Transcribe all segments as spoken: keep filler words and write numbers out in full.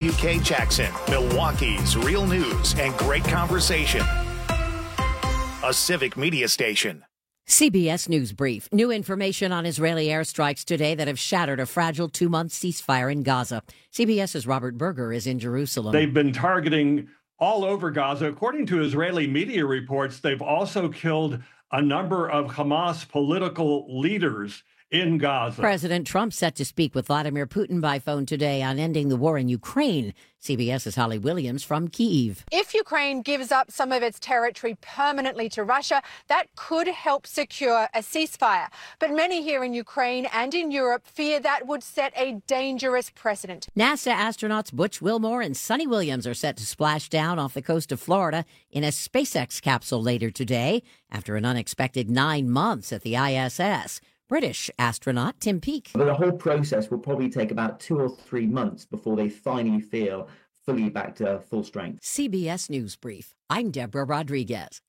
W K Jackson, Milwaukee's real news and great conversation. A Civic Media station. C B S News Brief. New information on Israeli airstrikes today that have shattered a fragile two-month ceasefire in Gaza. CBS's Robert Berger is in Jerusalem. They've been targeting all over Gaza. According to Israeli media reports, they've also killed a number of Hamas political leaders in Gaza. President Trump set to speak with Vladimir Putin by phone today on ending the war in Ukraine. CBS's Holly Williams from Kyiv. If Ukraine gives up some of its territory permanently to Russia, that could help secure a ceasefire. But many here in Ukraine and in Europe fear that would set a dangerous precedent. NASA astronauts Butch Wilmore and Sonny Williams are set to splash down off the coast of Florida in a SpaceX capsule later today after an unexpected nine months at the I S S. British astronaut Tim Peake. But the whole process will probably take about two or three months before they finally feel fully back to full strength. C B S News Brief. I'm Deborah Rodriguez.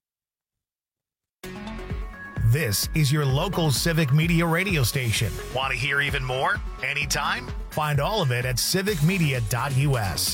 This is your local Civic Media radio station. Want to hear even more? Anytime? Find all of it at civic media dot u s.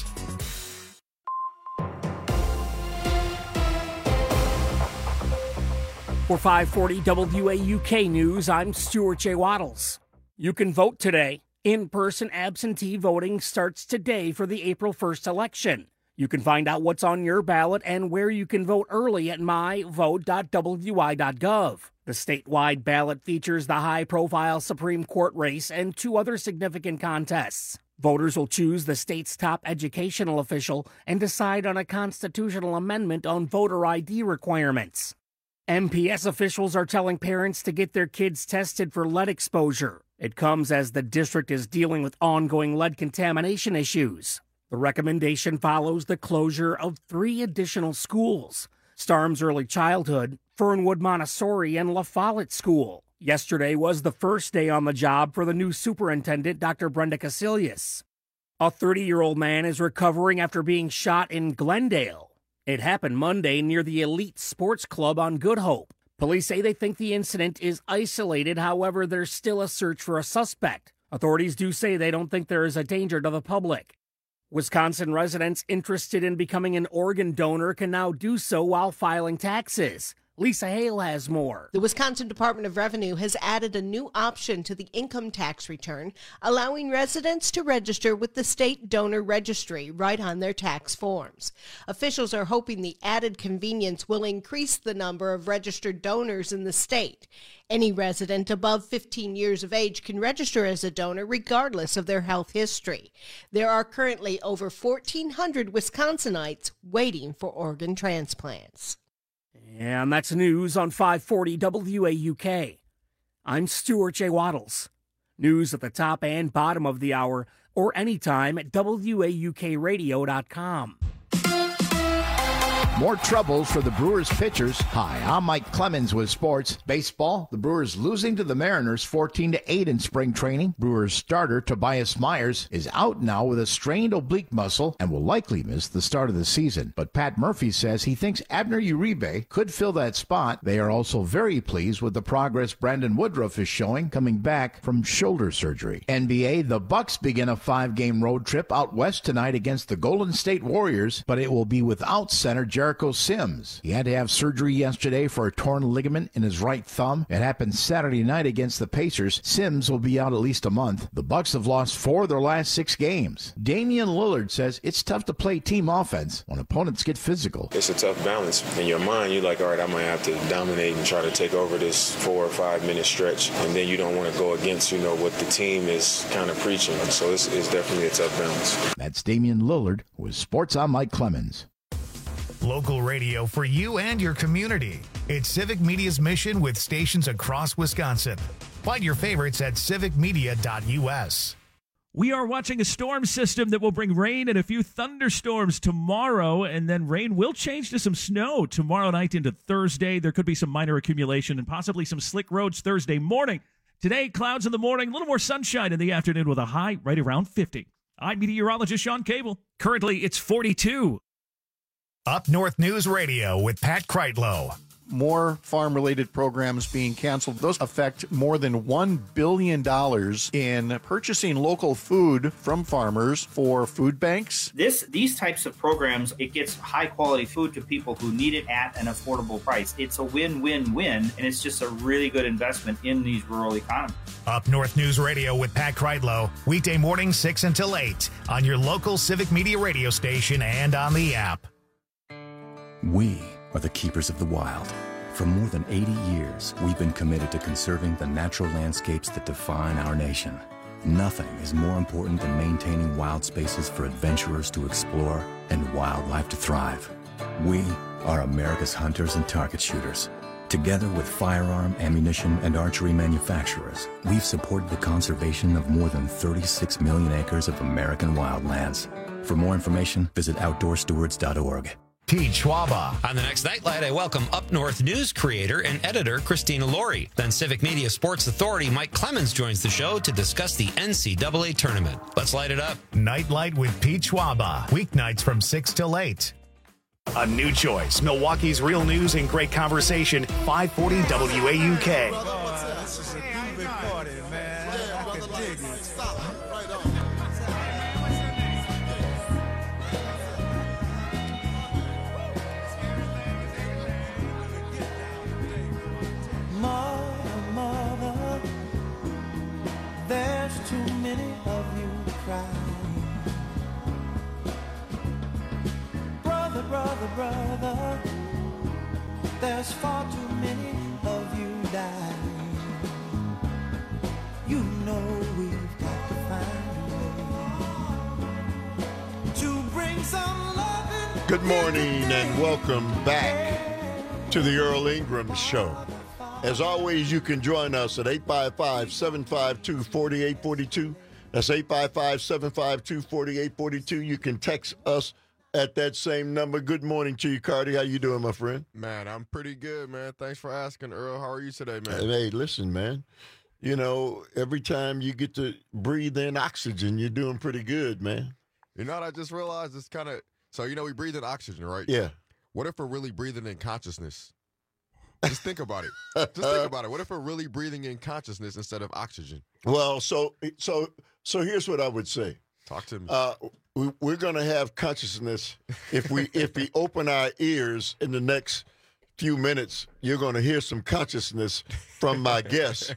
For five forty W A U K News, I'm Stuart J. Waddles. You can vote today. In-person absentee voting starts today for the April first election. You can find out what's on your ballot and where you can vote early at my vote dot w i dot gov. The statewide ballot features the high-profile Supreme Court race and two other significant contests. Voters will choose the state's top educational official and decide on a constitutional amendment on voter I D requirements. M P S officials are telling parents to get their kids tested for lead exposure. It comes as the district is dealing with ongoing lead contamination issues. The recommendation follows the closure of three additional schools: Starnes Early Childhood, Fernwood Montessori, and La Follette School. Yesterday was the first day on the job for the new superintendent, Doctor Brenda Casilius. A thirty-year-old man is recovering after being shot in Glendale. It happened Monday near the Elite Sports Club on Good Hope. Police say they think the incident is isolated. However, there's still a search for a suspect. Authorities do say they don't think there is a danger to the public. Wisconsin residents interested in becoming an organ donor can now do so while filing taxes. Lisa Hale has more. The Wisconsin Department of Revenue has added a new option to the income tax return, allowing residents to register with the state donor registry right on their tax forms. Officials are hoping the added convenience will increase the number of registered donors in the state. Any resident above fifteen years of age can register as a donor regardless of their health history. There are currently over fourteen hundred Wisconsinites waiting for organ transplants. And that's news on five forty W A U K. I'm Stuart J. Waddles. News at the top and bottom of the hour or anytime at W A U K radio dot com. More troubles for the Brewers pitchers. Hi, I'm Mike Clemens with sports. Baseball, the Brewers losing to the Mariners fourteen to eight in spring training. Brewers starter Tobias Myers is out now with a strained oblique muscle and will likely miss the start of the season. But Pat Murphy says he thinks Abner Uribe could fill that spot. They are also very pleased with the progress Brandon Woodruff is showing coming back from shoulder surgery. N B A, the Bucks begin a five-game road trip out west tonight against the Golden State Warriors, but it will be without center Jericho Sims. He had to have surgery yesterday for a torn ligament in his right thumb. It happened Saturday night against the Pacers. Sims will be out at least a month. The Bucks have lost four of their last six games. Damian Lillard says it's tough to play team offense when opponents get physical. It's a tough balance. In your mind, you're like, all right, I might have to dominate and try to take over this four or five minute stretch. And then you don't want to go against, you know, what the team is kind of preaching. So it's, it's definitely a tough balance. That's Damian Lillard with Sports. I'm Mike Clemens. Local radio for you and your community. It's Civic Media's mission with stations across Wisconsin. Find your favorites at civic media dot u s. We are watching a storm system that will bring rain and a few thunderstorms tomorrow, and then rain will change to some snow tomorrow night into Thursday. There could be some minor accumulation and possibly some slick roads Thursday morning. Today, clouds in the morning, a little more sunshine in the afternoon with a high right around fifty. I'm meteorologist Sean Cable. Currently, it's forty-two. Up North News Radio with Pat Kreitlow. more farm-related programs being canceled. Those affect more than one billion dollars in purchasing local food from farmers for food banks. This, these types of programs, it gets high-quality food to people who need it at an affordable price. It's a win-win-win, and it's just a really good investment in these rural economies. Up North News Radio with Pat Kreidlow, weekday morning six until eight on your local Civic Media radio station and on the app. We are the keepers of the wild. For more than eighty years, we've been committed to conserving the natural landscapes that define our nation. Nothing is more important than maintaining wild spaces for adventurers to explore and wildlife to thrive. We are America's hunters and target shooters. Together with firearm, ammunition, and archery manufacturers, we've supported the conservation of more than thirty-six million acres of American wildlands. For more information, visit outdoor stewards dot org. Pete Schwaba. On the next Nightlight, I welcome Up North News creator and editor Christina Laurie. Then Civic Media Sports Authority Mike Clemens joins the show to discuss the N C double A tournament. Let's light it up. Nightlight with Pete Schwaba. Weeknights from six till eight. A new choice. Milwaukee's real news and great conversation. five forty W A U K. This is a big party, man. I can dig it. Stop right on. Mother, mother, there's too many of you crying. Brother, brother, brother, there's far too many of you dying. You know we've got to find a way to bring some love in. Good morning and welcome back to the Earl Ingram Show. As always, you can join us at eight five five, seven five two, four eight four two. That's eight five five, seven five two, four eight four two. You can text us at that same number. Good morning to you, Cardi. How you doing, my friend? Man, I'm pretty good, man. Thanks for asking, Earl. How are you today, man? Hey, listen, man. You know, every time you get to breathe in oxygen, you're doing pretty good, man. You know what I just realized? It's kind of, so, you know, we breathe in oxygen, right? Yeah. What if we're really breathing in consciousness? Just think about it. Just think about it. What if we're really breathing in consciousness instead of oxygen? Well, so so so here's what I would say. Talk to me. Uh, we, we're going to have consciousness if we if we open our ears in the next few minutes. You're going to hear some consciousness from my guests,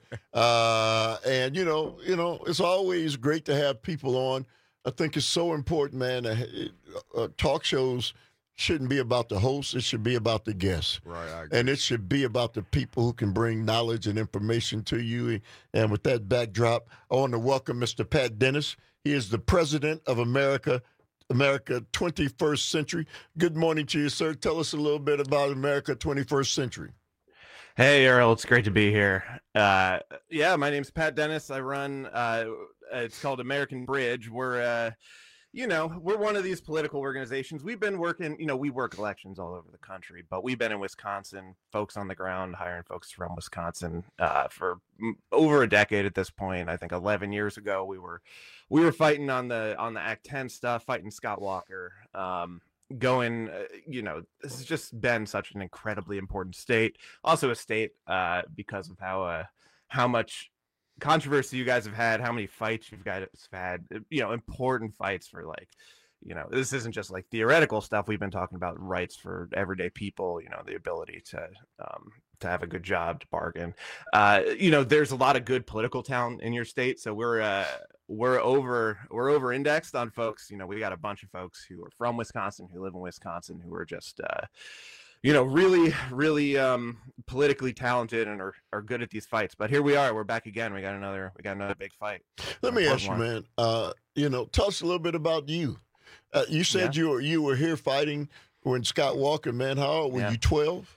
uh, and you know, you know, it's always great to have people on. I think it's so important, man. Uh, uh, talk shows shouldn't be about the host. It should be about the guests. Right. I agree. And it should be about the people who can bring knowledge and information to you. And with that backdrop, I want to welcome Mister Pat Dennis. He is the president of America, America twenty-first Century. Good morning to you, sir. Tell us a little bit about America twenty-first Century. Hey, Earl. It's great to be here. Uh, yeah, my name's Pat Dennis. I run, uh, it's called American Bridge. We're, uh, you know, we're one of these political organizations. We've been working, you know, we work elections all over the country, but we've been in Wisconsin, folks on the ground, hiring folks from Wisconsin uh, for over a decade at this point. I think eleven years ago, we were we were fighting on the on the Act ten stuff, fighting Scott Walker, um, going, uh, you know, this has just been such an incredibly important state. Also a state uh, because of how uh, how much controversy you guys have had, how many fights you've guys had, you know, important fights for, like, you know, this isn't just like theoretical stuff. We've been talking about rights for everyday people, you know, the ability to um, to have a good job, to bargain. Uh, you know, there's a lot of good political talent in your state, so we're uh, we're over we're over indexed on folks. You know, we got a bunch of folks who are from Wisconsin, who live in Wisconsin, who are just uh, you know, really, really um, politically talented and are, are good at these fights. But here we are. We're back again. We got another we got another big fight. Let me ask you, man, uh, you know, tell us a little bit about you. Uh, you said yeah. you were you were here fighting when Scott Walker, man. How old were yeah. you, twelve?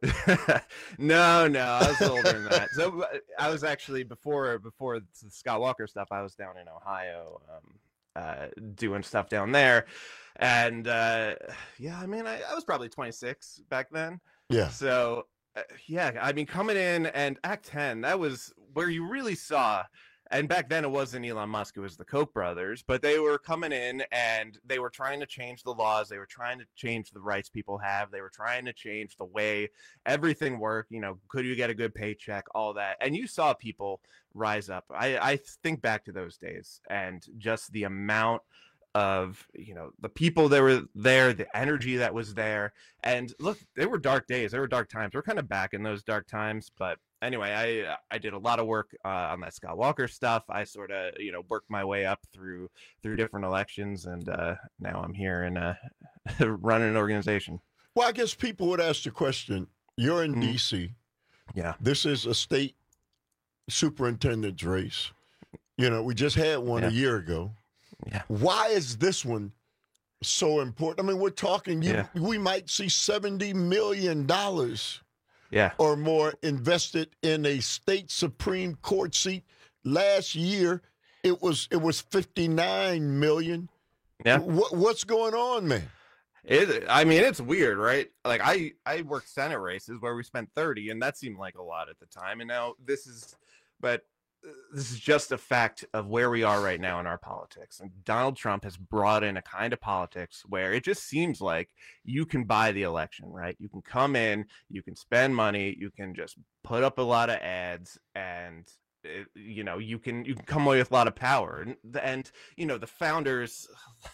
no, no, I was older than that. So I was actually, before before the Scott Walker stuff, I was down in Ohio um, uh, doing stuff down there. And, uh, yeah, I mean, I, I was probably twenty-six back then. Yeah. So, uh, yeah, I mean, coming in and Act ten, that was where you really saw and back then it wasn't Elon Musk, it was the Koch brothers, but they were coming in and they were trying to change the laws. They were trying to change the rights people have. They were trying to change the way everything worked. You know, could you get a good paycheck, all that. And you saw people rise up. I, I think back to those days and just the amount of, you know, the people that were there, the energy that was there. And look, they were dark days. They were dark times. We're kind of back in those dark times. But anyway, I I did a lot of work uh, on that Scott Walker stuff. I sort of, you know, worked my way up through through different elections. And uh, now I'm here and uh, running an organization. Well, I guess people would ask the question, you're in mm-hmm. D C. Yeah. This is a state superintendent's race. You know, we just had one yeah. a year ago. Yeah. Why is this one so important? I mean, we're talking, you, yeah. we might see seventy million dollars yeah. or more invested in a state Supreme Court seat. Last year, it was it was fifty-nine million dollars. Yeah. What, what's going on, man? It, I mean, it's weird, right? Like, I, I worked Senate races where we spent thirty, and that seemed like a lot at the time. And now this is, but this is just a fact of where we are right now in our politics. And Donald Trump has brought in a kind of politics where it just seems like you can buy the election, right? You can come in, you can spend money, you can just put up a lot of ads, and it, you know, you can you can come away with a lot of power. And, and you know, the founders.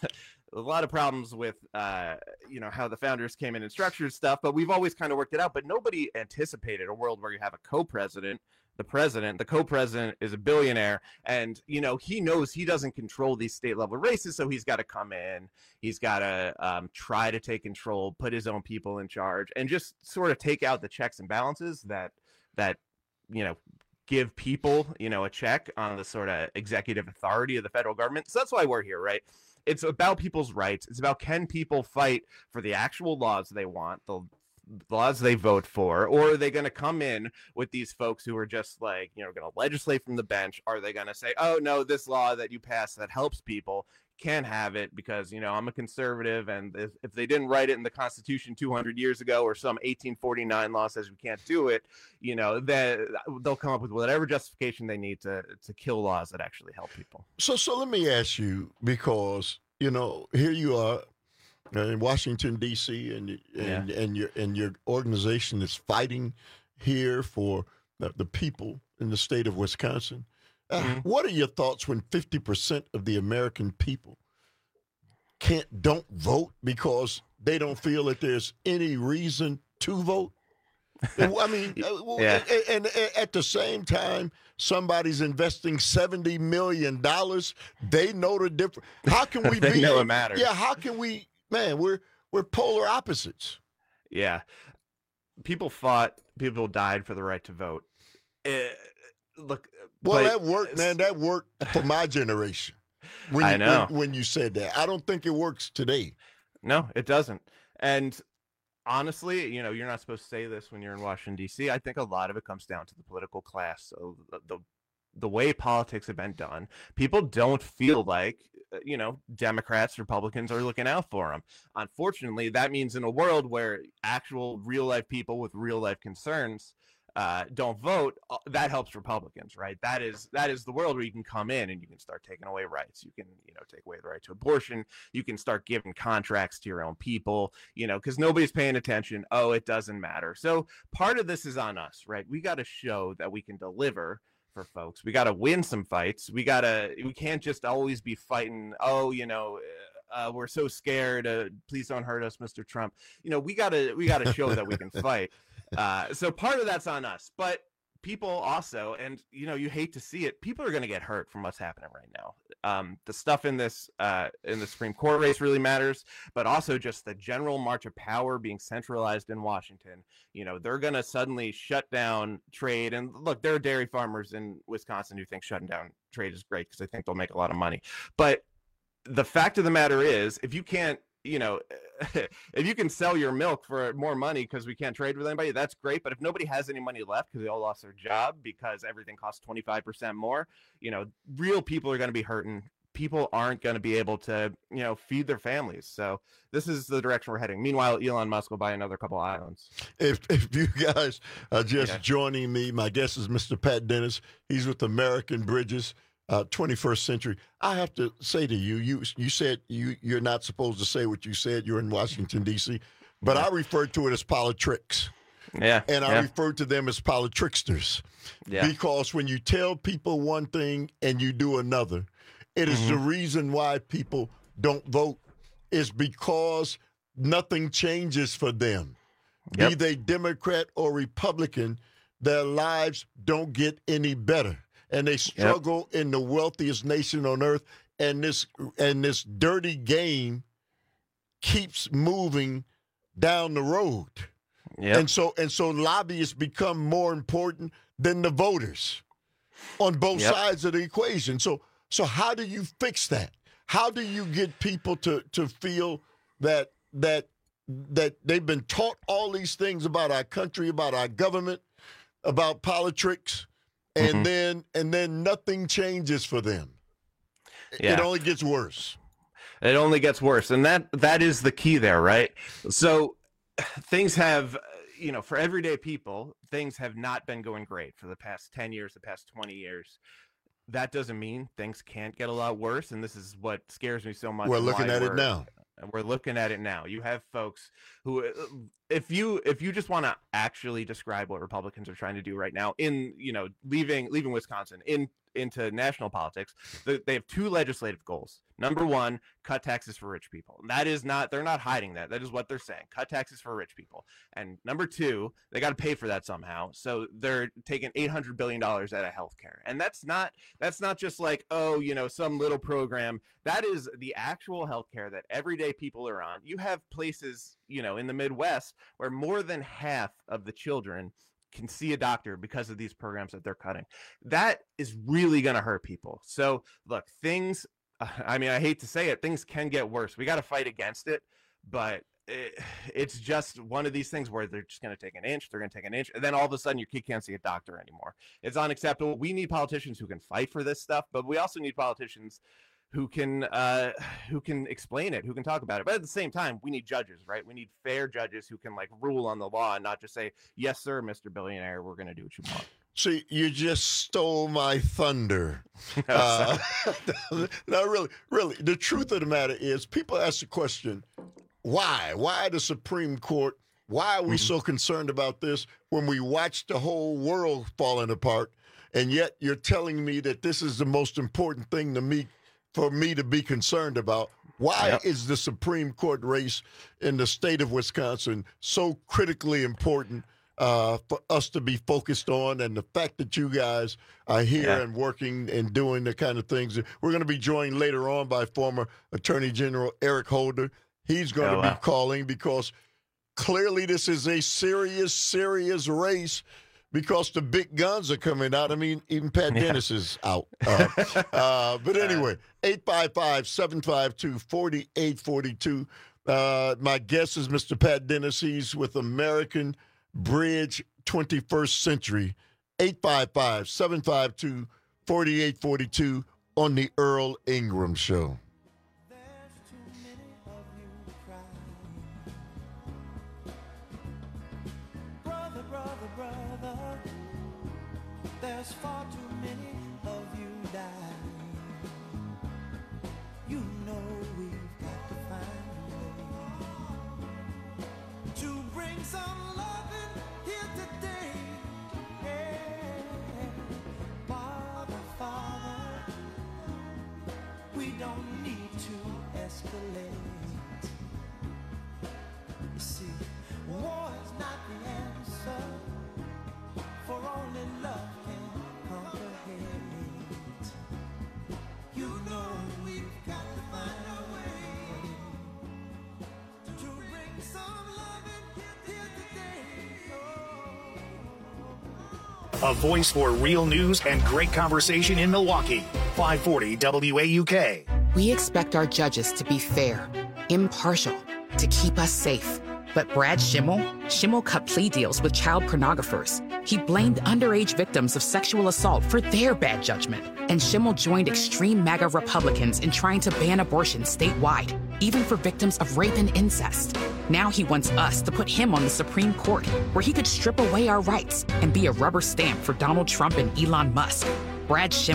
A lot of problems with, uh, you know, how the founders came in and structured stuff, but we've always kind of worked it out. But nobody anticipated a world where you have a co-president, the president, the co-president is a billionaire, and, you know, he knows he doesn't control these state level races, so he's got to come in, he's got to um, try to take control, put his own people in charge, and just sort of take out the checks and balances that, that, you know, give people, you know, a check on the sort of executive authority of the federal government. So that's why we're here, right? It's about people's rights. It's about, can people fight for the actual laws they want, the laws they vote for, or are they going to come in with these folks who are just like, you know, going to legislate from the bench? Are they going to say, oh, no, this law that you passed that helps people can't have it because, you know, I'm a conservative, and if, if they didn't write it in the Constitution two hundred years ago, or some eighteen forty-nine law says we can't do it, you know, then they'll come up with whatever justification they need to to kill laws that actually help people. So, so let me ask you, because, you know, here you are in Washington, D C, and and, Yeah. and your and your organization is fighting here for the, the people in the state of Wisconsin. Uh, Mm-hmm. What are your thoughts when fifty percent of the American people can't don't vote because they don't feel that there's any reason to vote? I mean, uh, Yeah. and, and at the same time, somebody's investing seventy million dollars. They know the difference. How can we They be? know it matters. Yeah, how can we? Man, we're we're polar opposites. Yeah. People fought, people died for the right to vote. Eh, look, Well, but- that worked, man. That worked for my generation. When I you, know. When, when you said that, I don't think it works today. No, it doesn't. And honestly, you know, you're not supposed to say this when you're in Washington, D C. I think a lot of it comes down to the political class. So the, the the way politics have been done, people don't feel like, uh, you know, Democrats, Republicans are looking out for them. Unfortunately, that means in a world where actual real life people with real life concerns uh, don't vote, uh, that helps Republicans, right? That is that is the world where you can come in and you can start taking away rights. You can, you know, take away the right to abortion. You can start giving contracts to your own people, you know, because nobody's paying attention. Oh, it doesn't matter. So part of this is on us, right? We got to show that we can deliver for folks. We got to win some fights. We got to, we can't just always be fighting, oh, you know, uh, we're so scared. Uh, please don't hurt us, Mister Trump. You know, we got to, we got to show that we can fight. Uh, so part of that's on us, but people also, and you know, you hate to see it, people are going to get hurt from what's happening right now. Um, the stuff in this, uh, in the Supreme Court race really matters, but also just the general march of power being centralized in Washington. You know, they're going to suddenly shut down trade. And look, there are dairy farmers in Wisconsin who think shutting down trade is great because they think they'll make a lot of money. But the fact of the matter is, if you can't, you know, if you can sell your milk for more money because we can't trade with anybody, that's great. But if nobody has any money left because they all lost their job because everything costs twenty-five percent more, you know, real people are going to be hurting. People aren't going to be able to, you know, feed their families. So this is the direction we're heading. Meanwhile, Elon Musk will buy another couple islands. If if you guys are just Yeah. joining me, my guest is Mister Pat Dennis. He's with American Bridges. uh, twenty-first century. I have to say to you, you you said you, you're not supposed to say what you said. You're in Washington, D C, but yeah. I refer to it as politricks. Yeah. And I yeah. refer to them as politricksters. Yeah. Because when you tell people one thing and you do another, it is mm-hmm. the reason why people don't vote, is because nothing changes for them. Yep. Be they Democrat or Republican, their lives don't get any better. And they struggle yep. in the wealthiest nation on earth. And this and this dirty game keeps moving down the road. Yep. And so and so lobbyists become more important than the voters on both yep. sides of the equation. So so how do you fix that? How do you get people to, to feel that that that they've been taught all these things about our country, about our government, about politics, and mm-hmm. then and then nothing changes for them? Yeah. It only gets worse. It only gets worse. And that that is the key there, right? So things have, you know, for everyday people, things have not been going great for the past ten years, the past twenty years. That doesn't mean things can't get a lot worse. And this is what scares me so much. We're looking at it now. And we're looking at it now. You have folks who, if you if you just want to actually describe what Republicans are trying to do right now in, you know, leaving leaving Wisconsin in into national politics, they have two legislative goals. Number one, cut taxes for rich people. And that is not, they're not hiding that. That is what they're saying. Cut taxes for rich people. And number two, they got to pay for that somehow. So they're taking eight hundred billion dollars out of healthcare. And that's not, that's not just like, oh, you know, some little program. That is the actual healthcare that everyday people are on. You have places, you know, in the Midwest where more than half of the children can see a doctor because of these programs that they're cutting. That is really going to hurt people. So look, things, I mean, I hate to say it, things can get worse. We got to fight against it, but it, it's just one of these things where they're just going to take an inch, they're going to take an inch, and then all of a sudden your kid can't see a doctor anymore. It's unacceptable. We need politicians who can fight for this stuff, but we also need politicians who can uh, who can explain it, who can talk about it. But at the same time, we need judges, right? We need fair judges who can like rule on the law and not just say, yes, sir, Mister Billionaire, we're going to do what you want. See, you just stole my thunder. uh, no, really, really, the truth of the matter is people ask the question, why? Why the Supreme Court? Why are we mm-hmm. so concerned about this when we watch the whole world falling apart? And yet you're telling me that this is the most important thing to me for me to be concerned about. Why yep. is the Supreme Court race in the state of Wisconsin so critically important uh, for us to be focused on? And the fact that you guys are here yeah. and working and doing the kind of things. We're going to be joined later on by former Attorney General Eric Holder. He's going oh, to be wow. calling because clearly this is a serious, serious race. Because the big guns are coming out. I mean, even Pat yeah. Dennis is out. Uh, uh, but anyway, eight five five, seven five two, four eight four two. Uh, my guest is Mister Pat Dennis. He's with American Bridge twenty-first Century. eight five five, seven five two, four eight four two on the Earl Ingram Show. There's far too many of you dying. You know we've got to find a way to bring some loving here today. Yeah. Father, Father, we don't need to escalate. You see, war is not the answer, for only love A voice for real news and great conversation in Milwaukee. five forty W A U K. We expect our judges to be fair, impartial, to keep us safe. But Brad Schimmel? Schimmel cut plea deals with child pornographers. He blamed underage victims of sexual assault for their bad judgment. And Schimmel joined extreme MAGA Republicans in trying to ban abortion statewide, even for victims of rape and incest. Now he wants us to put him on the Supreme Court, where he could strip away our rights and be a rubber stamp for Donald Trump and Elon Musk. Brad Schimmel,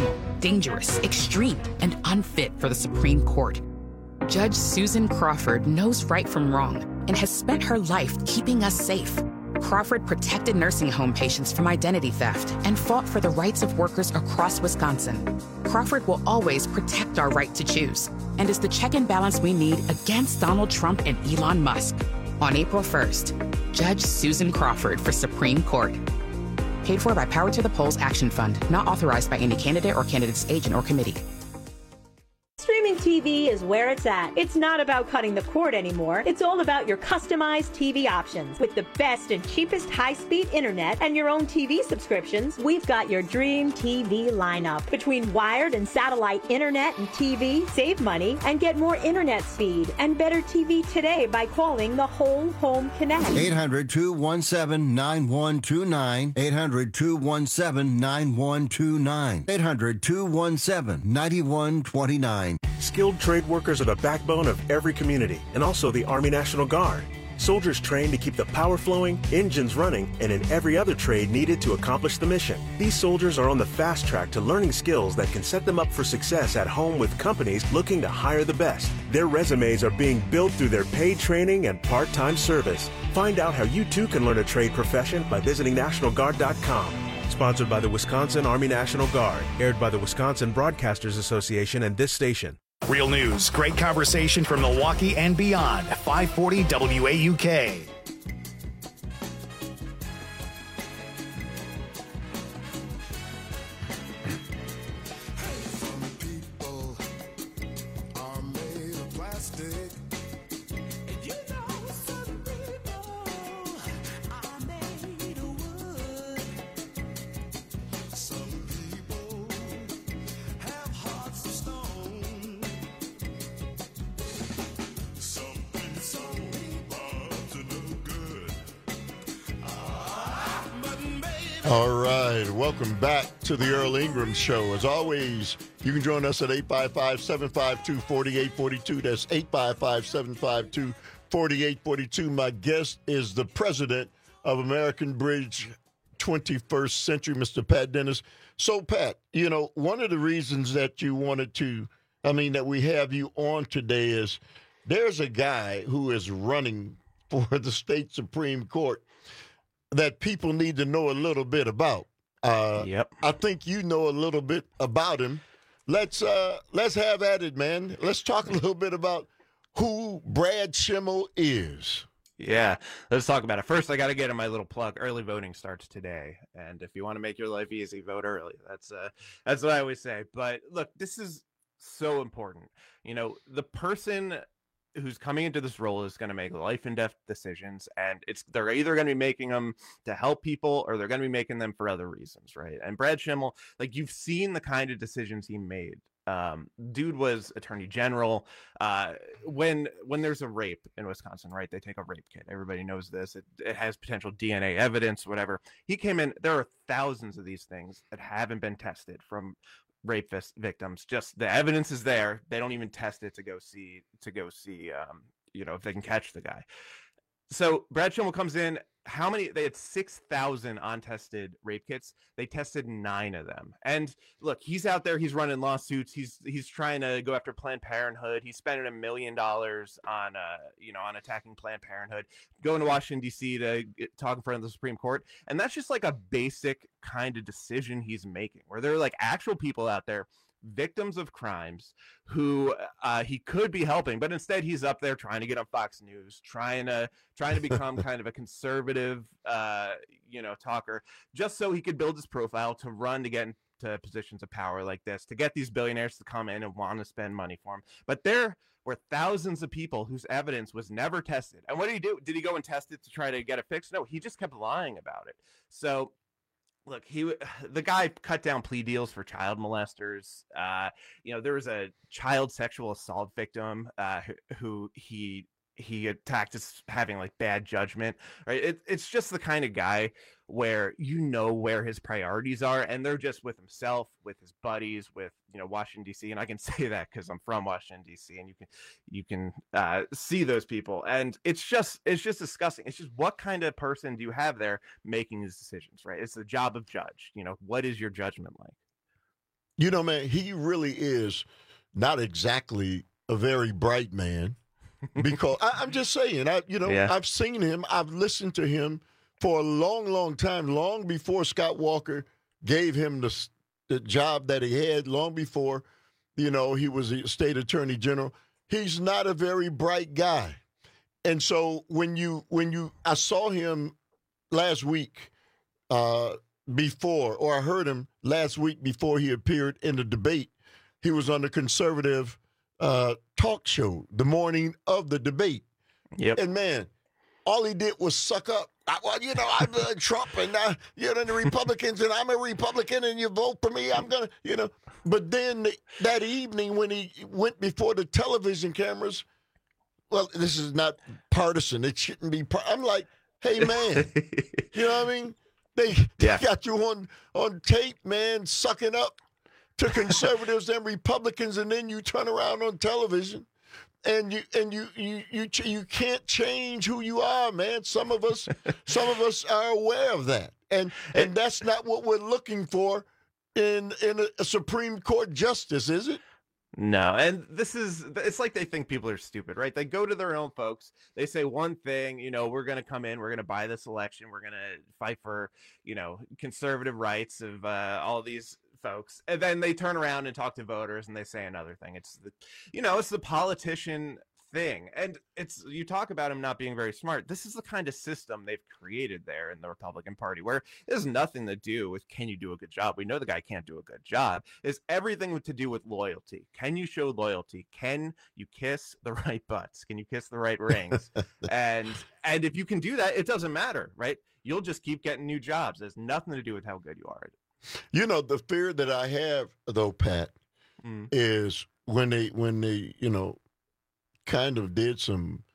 dangerous, extreme, and unfit for the Supreme Court. Judge Susan Crawford knows right from wrong and has spent her life keeping us safe. Crawford protected nursing home patients from identity theft and fought for the rights of workers across Wisconsin. Crawford will always protect our right to choose and is the check and balance we need against Donald Trump and Elon Musk. On April first, Judge Susan Crawford for Supreme Court. Paid for by Power to the Polls Action Fund, not authorized by any candidate or candidate's agent or committee. Streaming T V is where it's at. It's not about cutting the cord anymore. It's all about your customized T V options. With the best and cheapest high-speed internet and your own T V subscriptions, we've got your dream T V lineup. Between wired and satellite internet and T V, save money and get more internet speed and better T V today by calling the Whole Home Connect. eight hundred, two one seven, nine one two nine. eight hundred, two one seven, nine one two nine. eight hundred, two one seven, nine one two nine. Skilled trade workers are the backbone of every community and also the Army National Guard. Soldiers trained to keep the power flowing, engines running, and in every other trade needed to accomplish the mission. These soldiers are on the fast track to learning skills that can set them up for success at home with companies looking to hire the best. Their resumes are being built through their paid training and part-time service. Find out how you too can learn a trade profession by visiting National Guard dot com. Sponsored by the Wisconsin Army National Guard. Aired by the Wisconsin Broadcasters Association and this station. Real news, great conversation from Milwaukee and beyond. five forty W A U K. All right, welcome back to the Earl Ingram Show. As always, you can join us at eight five five, seven five two, four eight four two. That's eight five five, seven five two, four eight four two. My guest is the president of American Bridge twenty-first Century, Mister Pat Dennis. So, Pat, you know, one of the reasons that you wanted to, I mean, that we have you on today is there's a guy who is running for the state Supreme Court that people need to know a little bit about. Uh, yep. I think you know a little bit about him. Let's uh, let's have at it, man. Let's talk a little bit about who Brad Schimel is. Yeah, let's talk about it. First, I got to get in my little plug. Early voting starts today, and if you want to make your life easy, vote early. That's uh, that's what I always say. But look, this is so important. You know, the person who's coming into this role is going to make life and death decisions, and it's they're either going to be making them to help people or they're going to be making them for other reasons, right? And Brad Schimel, like, you've seen the kind of decisions he made. Um, dude was attorney general. Uh, when when there's a rape in Wisconsin, right, they take a rape kit. Everybody knows this. It, it has potential D N A evidence, whatever. He came in. There are thousands of these things that haven't been tested from rape victims. Just the evidence is there. They don't even test it to go see to go see um you know if they can catch the guy. So Brad Schimel comes in. How many? They had six thousand untested rape kits. They tested nine of them. And look, he's out there. He's running lawsuits. He's he's trying to go after Planned Parenthood. He's spending a million dollars on uh you know on attacking Planned Parenthood. Going to Washington D C to get, talk in front of the Supreme Court. And that's just like a basic kind of decision he's making, where there are like actual people out there, victims of crimes, who uh, he could be helping, but instead he's up there trying to get on Fox News, trying to trying to become kind of a conservative, uh, you know, talker, just so he could build his profile to run to get into positions of power like this, to get these billionaires to come in and want to spend money for him. But there were thousands of people whose evidence was never tested. And what did he do? Did he go and test it to try to get it fixed? No, he just kept lying about it. So look, he the guy cut down plea deals for child molesters. Uh, you know, there was a child sexual assault victim uh, who, who he he attacked as having like bad judgment. Right? It, it's just the kind of guy where you know where his priorities are, and they're just with himself, with his buddies, with you know Washington D C. And I can say that because I'm from Washington D C, and you can you can uh, see those people, and it's just it's just disgusting. It's just, what kind of person do you have there making these decisions? Right? It's the job of judge. You know, what is your judgment like? You know, man, he really is not exactly a very bright man. Because I, I'm just saying, I you know, Yeah. I've seen him, I've listened to him for a long, long time, long before Scott Walker gave him the, the job that he had, long before, you know, he was a state attorney general. He's not a very bright guy. And so when you, when you, I saw him last week uh, before, or I heard him last week before he appeared in the debate. He was on the conservative uh, talk show the morning of the debate. Yep. And, man, all he did was suck up. I, well, you know, I'm uh, Trump, and uh, you know, the Republicans, and I'm a Republican, and you vote for me, I'm going to, you know. But then the, that evening when he went before the television cameras, well, this is not partisan. It shouldn't be. Par- I'm like, hey, man, you know what I mean? They, they Yeah. got you on, on tape, man, sucking up to conservatives and Republicans, and then you turn around on television. And you and you you you ch- you can't change who you are, man. Some of us, some of us are aware of that, and and that's not what we're looking for in in a, a Supreme Court justice, is it? No, and this is, it's like they think people are stupid, right? They go to their own folks. They say one thing, you know, we're going to come in, we're going to buy this election, we're going to fight for, you know, conservative rights of uh, all these folks. And then they turn around and talk to voters and they say another thing. It's the, you know, it's the politician thing. And it's, you talk about him not being very smart. This is the kind of system they've created there in the Republican Party, where it has nothing to do with, can you do a good job? We know the guy can't do a good job. It's everything to do with loyalty. Can you show loyalty? Can you kiss the right butts? Can you kiss the right rings? and and if you can do that, it doesn't matter, right? You'll just keep getting new jobs. There's nothing to do with how good you are. You know, the fear that I have, though, Pat, Mm. is when they when they you know kind of did some,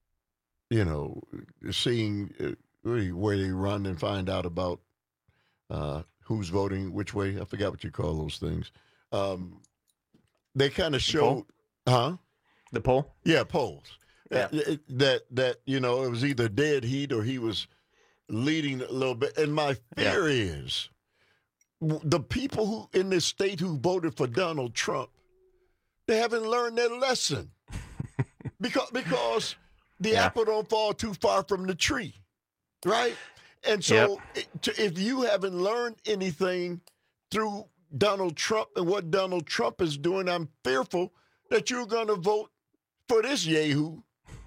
you know, seeing uh, where they run and find out about uh, who's voting which way. I forgot what you call those things. Um, they kind of showed, huh? The poll? Yeah, polls. Yeah. That, that, that, you know, it was either dead heat or he was leading a little bit. And my fear Yeah. is w- the people who in this state who voted for Donald Trump, they haven't learned their lesson. because because the Yeah. apple don't fall too far from the tree, right? And so it, to, if you haven't learned anything through Donald Trump and what Donald Trump is doing, I'm fearful that you're going to vote for this yahoo.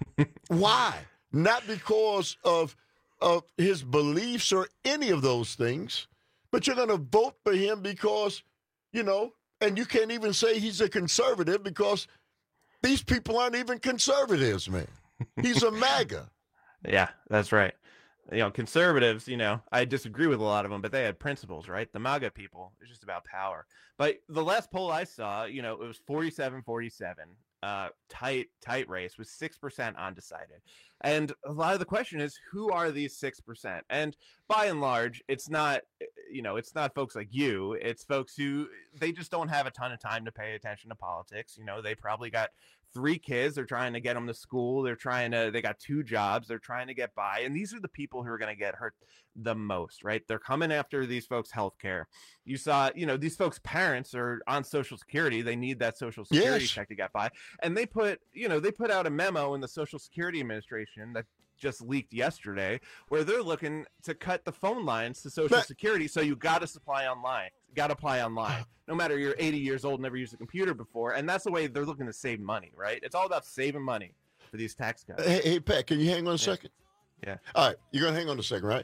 Why? Not because of of his beliefs or any of those things, but you're going to vote for him because, you know, and you can't even say he's a conservative because these people aren't even conservatives, man. He's a MAGA. Yeah, that's right. You know, conservatives, you know, I disagree with a lot of them, but they had principles, right? The MAGA people, it's just about power. But the last poll I saw, you know, it was forty-seven forty-seven, uh, tight, tight race with six percent undecided. And a lot of the question is, who are these six percent? And by and large, it's not, you know, it's not folks like you. It's folks who, they just don't have a ton of time to pay attention to politics. You know, they probably got three kids. They're trying to get them to school. They're trying to, they got two jobs. They're trying to get by. And these are the people who are going to get hurt the most, right? They're coming after these folks' health care. You saw, you know, these folks' parents are on Social Security. They need that Social Security Yes. check to get by. And they put, you know, they put out a memo in the Social Security Administration that just leaked yesterday where they're looking to cut the phone lines to Social But- Security. So you got to supply online, got to apply online, no matter you're eighty years old, never used a computer before. And that's the way they're looking to save money, right? It's all about saving money for these tax cuts. Hey, hey, Pat, can you hang on a second? Yeah. All right, you're going to hang on a second, right?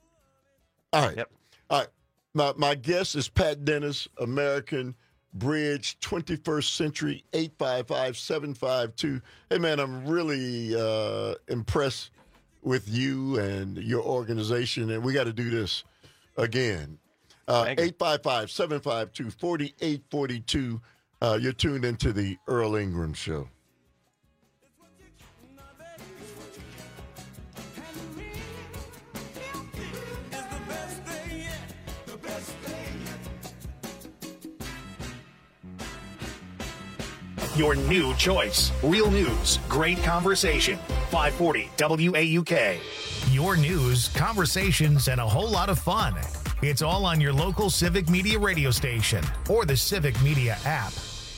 All right. Yep. All right. My, my guest is Pat Dennis, American Bridge, twenty-first Century, eight five five, seven five two. Hey, man, I'm really uh, impressed with you and your organization, and we got to do this again. Uh, Thank you. eight five five, seven five two, four eight four two. Uh, you're tuned into the Earl Ingram Show. Your new choice. Real news, great conversation. five forty W A U K. Your news, conversations, and a whole lot of fun. It's all on your local Civic Media radio station or the Civic Media app.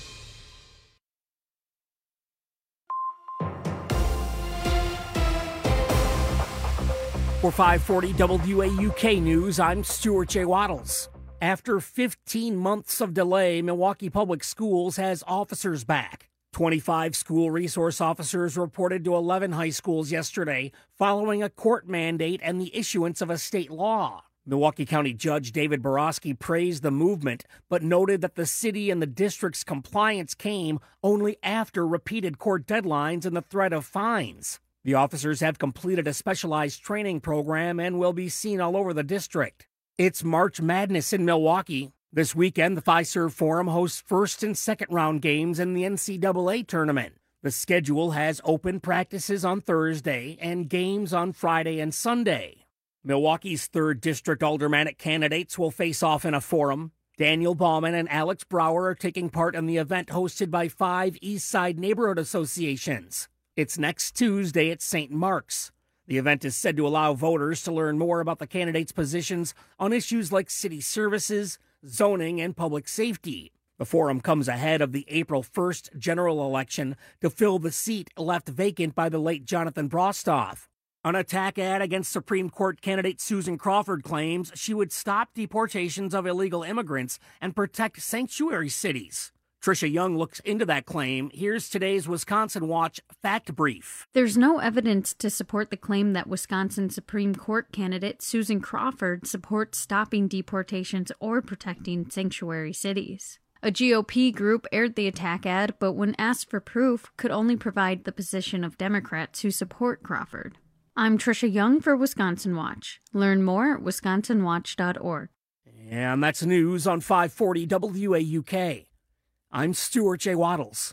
For five forty W A U K News, I'm Stuart J. Waddles. After fifteen months of delay, Milwaukee Public Schools has officers back. twenty-five school resource officers reported to eleven high schools yesterday following a court mandate and the issuance of a state law. Milwaukee County Judge David Borowski praised the movement, but noted that the city and the district's compliance came only after repeated court deadlines and the threat of fines. The officers have completed a specialized training program and will be seen all over the district. It's March Madness in Milwaukee. This weekend, the Fiserv Forum hosts first and second round games in the N C double A tournament. The schedule has open practices on Thursday and games on Friday and Sunday. Milwaukee's third District Aldermanic candidates will face off in a forum. Daniel Bauman and Alex Brower are taking part in the event hosted by five East Side neighborhood associations. It's next Tuesday at Saint Mark's. The event is said to allow voters to learn more about the candidates' positions on issues like city services, zoning, and public safety. The forum comes ahead of the April first general election to fill the seat left vacant by the late Jonathan Brostoff. An attack ad against Supreme Court candidate Susan Crawford claims she would stop deportations of illegal immigrants and protect sanctuary cities. Tricia Young looks into that claim. Here's today's Wisconsin Watch Fact Brief. There's no evidence to support the claim that Wisconsin Supreme Court candidate Susan Crawford supports stopping deportations or protecting sanctuary cities. A G O P group aired the attack ad, but when asked for proof, could only provide the position of Democrats who support Crawford. I'm Tricia Young for Wisconsin Watch. Learn more at wisconsin watch dot org. And that's news on five forty W A U K. I'm Stuart J. Waddles.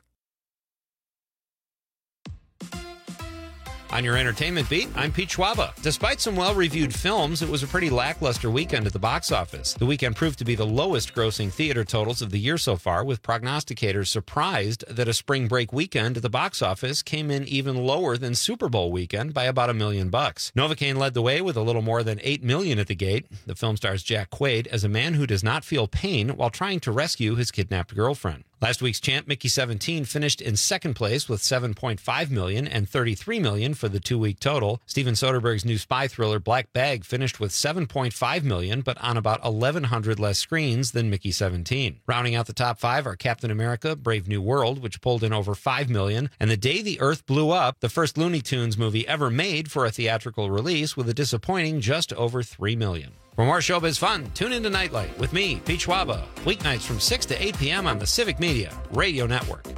On your entertainment beat, I'm Pete Schwaba. Despite some well-reviewed films, it was a pretty lackluster weekend at the box office. The weekend proved to be the lowest-grossing theater totals of the year so far, with prognosticators surprised that a spring break weekend at the box office came in even lower than Super Bowl weekend by about a million bucks. Novocaine led the way with a little more than eight million at the gate. The film stars Jack Quaid as a man who does not feel pain while trying to rescue his kidnapped girlfriend. Last week's champ, Mickey seventeen, finished in second place with seven point five million dollars and thirty-three million dollars for the two-week total. Steven Soderbergh's new spy thriller, Black Bag, finished with seven point five million dollars, but on about eleven hundred less screens than Mickey seventeen. Rounding out the top five are Captain America, Brave New World, which pulled in over five million dollars, and The Day the Earth Blew Up, the first Looney Tunes movie ever made for a theatrical release, with a disappointing just over three million dollars. For more showbiz fun, tune into Nightlight with me, Pete Schwaba, weeknights from six to eight p.m. on the Civic Media Radio Network.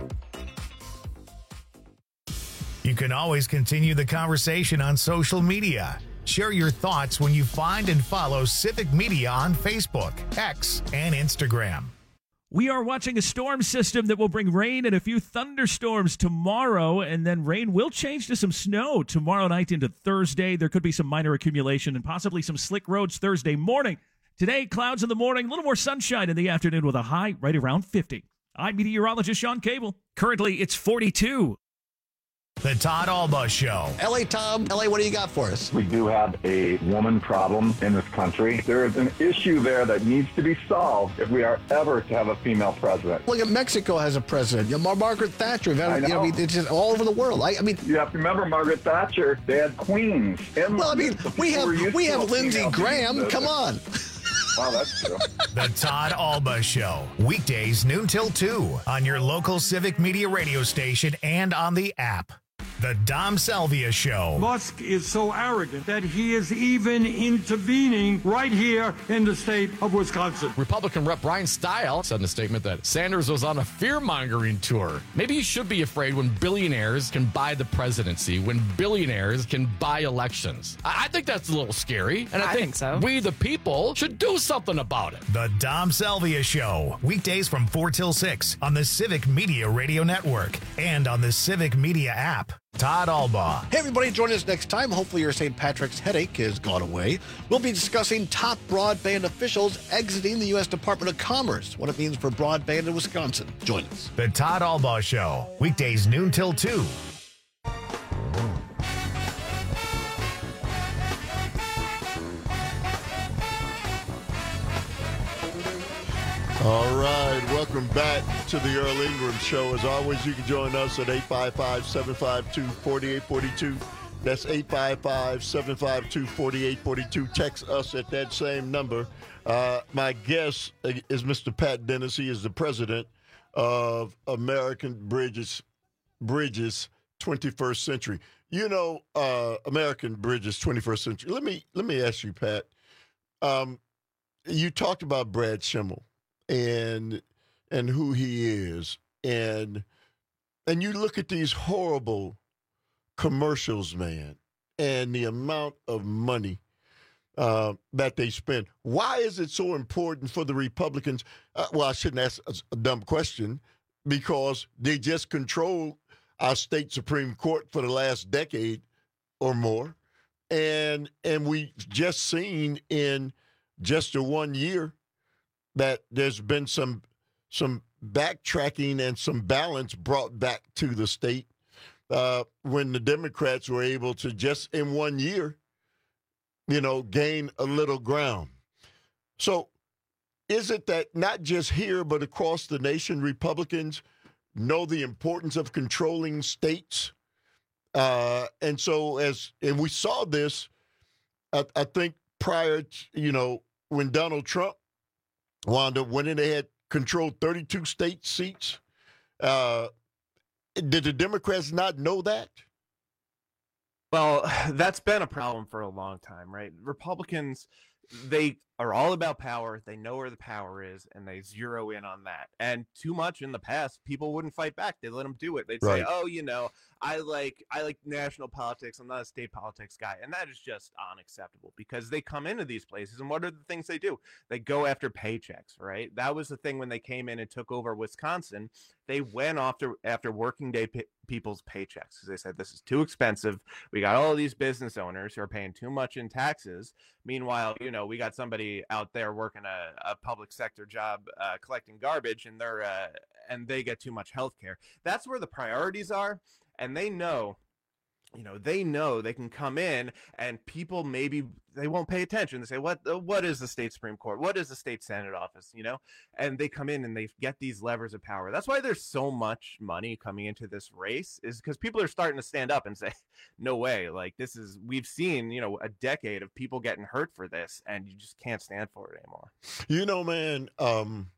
You can always continue the conversation on social media. Share your thoughts when you find and follow Civic Media on Facebook, X, and Instagram. We are watching a storm system that will bring rain and a few thunderstorms tomorrow, and then rain will change to some snow tomorrow night into Thursday. There could be some minor accumulation and possibly some slick roads Thursday morning. Today, clouds in the morning, a little more sunshine in the afternoon with a high right around fifty. I'm meteorologist Sean Cable. Currently, it's forty-two. The Todd Alba Show. L A Tom, L A, what do you got for us? We do have a woman problem in this country. There is an issue there that needs to be solved if we are ever to have a female president. Look at Mexico has a president. You know, Margaret Thatcher. Had, I know. You know, it's just all over the world. I, I mean, you have to remember Margaret Thatcher. They had queens. Well, I mean, we have we have Lindsey Graham. Come on. Wow, that's true. The Todd Alba Show. Weekdays noon till two on your local Civic Media radio station and on the app. The Dom Salvia Show. Musk is so arrogant that he is even intervening right here in the state of Wisconsin. Republican Rep Brian Stile said in a statement that Sanders was on a fear-mongering tour. Maybe you should be afraid when billionaires can buy the presidency, when billionaires can buy elections. I, I think that's a little scary, and I, I think, think so. we, the people, should do something about it. The Dom Salvia Show. Weekdays from four till six on the Civic Media Radio Network and on the Civic Media app. Todd Alba. Hey, everybody, join us next time. Hopefully your Saint Patrick's headache has gone away. We'll be discussing top broadband officials exiting the U S Department of Commerce, what it means for broadband in Wisconsin. Join us. The Todd Alba Show. Weekdays noon till two. All right, welcome back to the Earl Ingram Show. As always, you can join us at eight five five, seven five two, four eight four two. That's eight five five, seven five two, four eight four two. Text us at that same number. Uh, my guest is Mister Pat Dennis. He is the president of American Bridges, Bridges twenty-first Century. You know, uh, American Bridges twenty-first Century. Let me let me ask you, Pat. Um, you talked about Brad Schimmel and and who he is, and and you look at these horrible commercials, man, and the amount of money uh, that they spend. Why is it so important for the Republicans? Uh, well, I shouldn't ask a, a dumb question, because they just control our state Supreme Court for the last decade or more, and and we just seen in just a one year that there's been some some backtracking and some balance brought back to the state uh, when the Democrats were able to just in one year, you know, gain a little ground. So is it that not just here but across the nation, Republicans know the importance of controlling states? Uh, and so as and we saw this, I, I think prior to, you know, when Donald Trump wound up winning, they had controlled thirty-two state seats. Uh, did the Democrats not know that? Well, that's been a problem for a long time, right? Republicans, they are all about power. They know where the power is, and they zero in on that. And too much in the past, people wouldn't fight back. They let them do it. They'd Right. say, "Oh, you know, I like I like national politics. I'm not a state politics guy," and that is just unacceptable, because they come into these places, and what are the things they do? They go after paychecks, right? That was the thing when they came in and took over Wisconsin. They went after after working day pe- people's paychecks, because they said, "This is too expensive. We got all these business owners who are paying too much in taxes. Meanwhile, you know, we got somebody out there working a, a public sector job uh, collecting garbage, and they're uh, and they get too much health care." That's where the priorities are, and they know, you know, they know they can come in, and people maybe they won't pay attention. They say, "What what is the state Supreme Court? What is the state Senate office?" You know, and they come in and they get these levers of power. That's why there's so much money coming into this race, is because people are starting to stand up and say, "No way! Like, this is we've seen, you know, a decade of people getting hurt for this, and you just can't stand for it anymore." You know, man, um,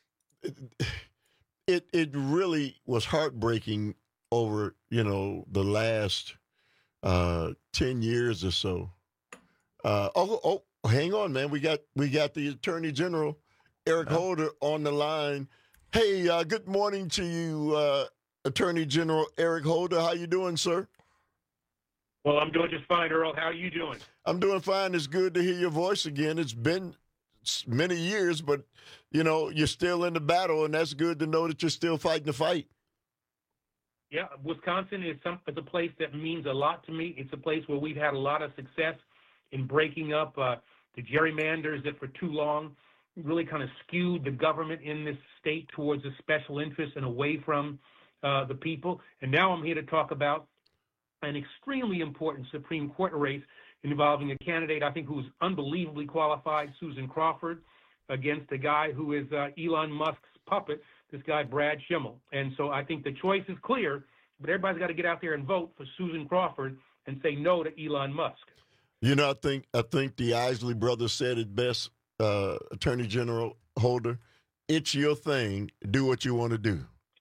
it it really was heartbreaking over, you know, the last uh, ten years or so. Uh, oh, oh, hang on, man. We got we got the Attorney General, Eric Holder, on the line. Hey, uh, good morning to you, uh, Attorney General Eric Holder. How you doing, sir? Well, I'm doing just fine, Earl. How are you doing? I'm doing fine. It's good to hear your voice again. It's been s- many years, but, you know, you're still in the battle, and that's good to know that you're still fighting the fight. Yeah, Wisconsin is some is a place that means a lot to me. It's a place where we've had a lot of success in breaking up uh, the gerrymanders that for too long really kind of skewed the government in this state towards a special interest and away from uh, the people. And now I'm here to talk about an extremely important Supreme Court race involving a candidate I think who's unbelievably qualified, Susan Crawford, against a guy who is uh, Elon Musk's puppet, this guy Brad Schimmel. And so I think the choice is clear, but everybody's got to get out there and vote for Susan Crawford and say no to Elon Musk. You know, I think I think the Isley brothers said it best, uh, Attorney General Holder. It's your thing. Do what you want to do.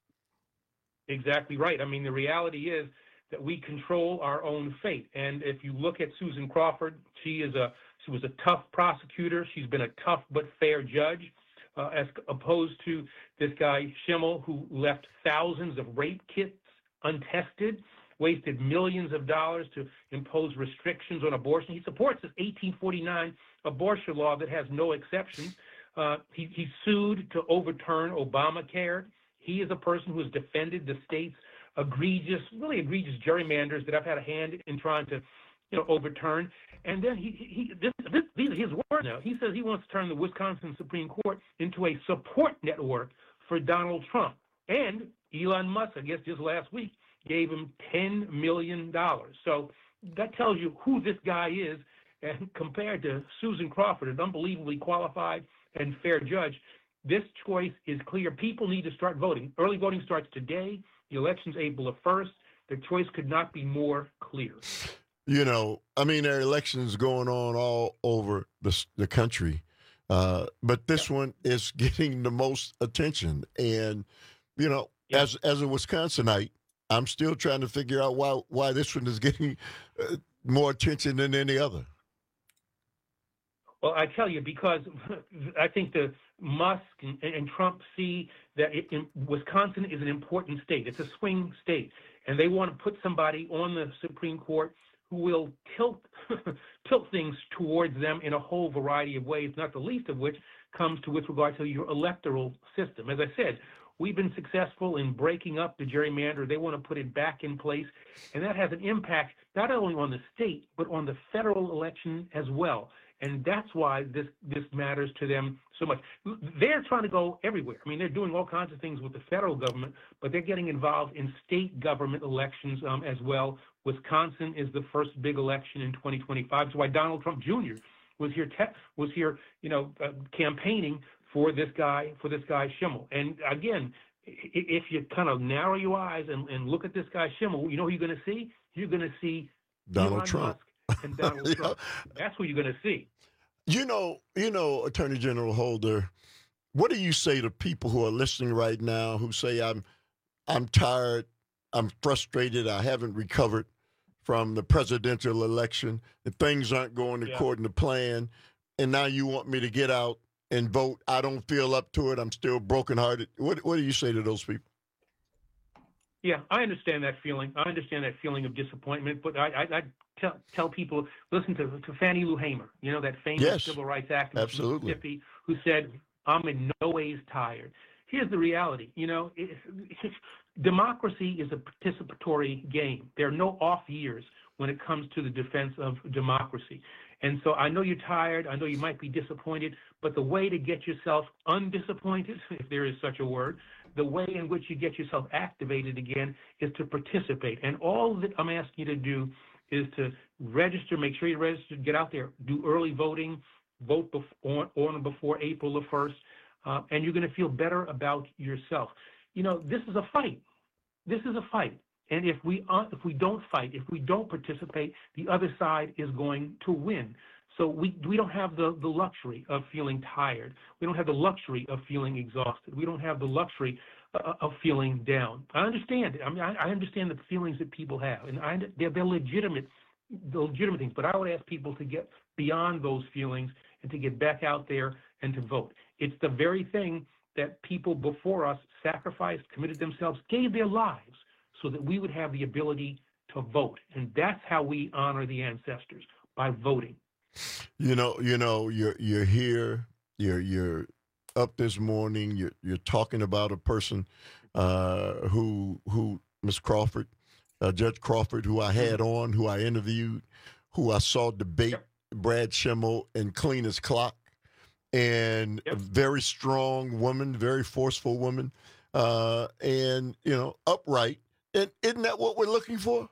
Exactly right. I mean, the reality is that we control our own fate. And if you look at Susan Crawford, she is a she was a tough prosecutor. She's been a tough but fair judge, uh, as opposed to this guy Schimmel, who left thousands of rape kits untested, wasted millions of dollars to impose restrictions on abortion. He supports this eighteen forty-nine abortion law that has no exceptions. Uh, he, he sued to overturn Obamacare. He is a person who has defended the state's egregious, really egregious gerrymanders that I've had a hand in trying to, you know, overturn. And then he, he this, this, these are his words now. He says he wants to turn the Wisconsin Supreme Court into a support network for Donald Trump. And Elon Musk, I guess just last week, gave him ten million dollars. So that tells you who this guy is. And compared to Susan Crawford, an unbelievably qualified and fair judge, this choice is clear. People need to start voting. Early voting starts today. The election's April the first. The choice could not be more clear. You know, I mean, there are elections going on all over the, the country, uh, but this yeah. one is getting the most attention. And, you know, yeah. as as a Wisconsinite, I'm still trying to figure out why why this one is getting uh, more attention than any other. Well, I tell you, because I think the Musk and, and Trump see that it, in, Wisconsin is an important state. It's a swing state, and they want to put somebody on the Supreme Court who will tilt tilt things towards them in a whole variety of ways, not the least of which comes to with regard to your electoral system. As I said, we've been successful in breaking up the gerrymander. They want to put it back in place, and that has an impact not only on the state, but on the federal election as well. And that's why this, this matters to them so much. They're trying to go everywhere. I mean, they're doing all kinds of things with the federal government, but they're getting involved in state government elections um, as well. Wisconsin is the first big election in twenty twenty-five. That's why Donald Trump Junior was here, te- was here, you know, uh, campaigning for this guy, for this guy Schimmel. And again, if you kind of narrow your eyes and, and look at this guy Schimmel, you know who you're going to see? You're going to see Donald Elon Trump. Musk and Donald yeah. Trump. That's who you're going to see. You know, you know, Attorney General Holder, what do you say to people who are listening right now who say, I'm I'm tired, I'm frustrated, I haven't recovered from the presidential election, and things aren't going Yeah. according to plan, and now you want me to get out and vote. I don't feel up to it. I'm still brokenhearted. What what do you say to those people? Yeah, I understand that feeling. I understand that feeling of disappointment, but I, I, I tell, tell people, listen to, to Fannie Lou Hamer, you know, that famous Yes, civil rights activist absolutely. from Mississippi, who said, I'm in no ways tired. Here's the reality. You know, it, democracy is a participatory game. There are no off years when it comes to the defense of democracy. And so I know you're tired. I know you might be disappointed, but the way to get yourself undisappointed, if there is such a word, the way in which you get yourself activated again is to participate. And all that I'm asking you to do is to register, make sure you're registered, get out there, do early voting, vote before, on or before April the first, uh, and you're going to feel better about yourself. You know, this is a fight. This is a fight. And if we uh, if we don't fight, if we don't participate, the other side is going to win. So we we don't have the, the luxury of feeling tired. We don't have the luxury of feeling exhausted. We don't have the luxury uh, of feeling down. I understand it. I mean, I, I understand the feelings that people have, and I, they're, they're legitimate, the legitimate things. But I would ask people to get beyond those feelings and to get back out there and to vote. It's the very thing that people before us sacrificed, committed themselves, gave their lives so that we would have the ability to vote. And that's how we honor the ancestors, by voting. You know, you know, you're you're here, you're you're up this morning, you're you're talking about a person uh, who who Miz Crawford, uh, Judge Crawford, who I had on, who I interviewed, who I saw debate yep. Brad Schimmel and clean his clock, and yep. a very strong woman, very forceful woman, uh, and you know, upright. And isn't that what we're looking for?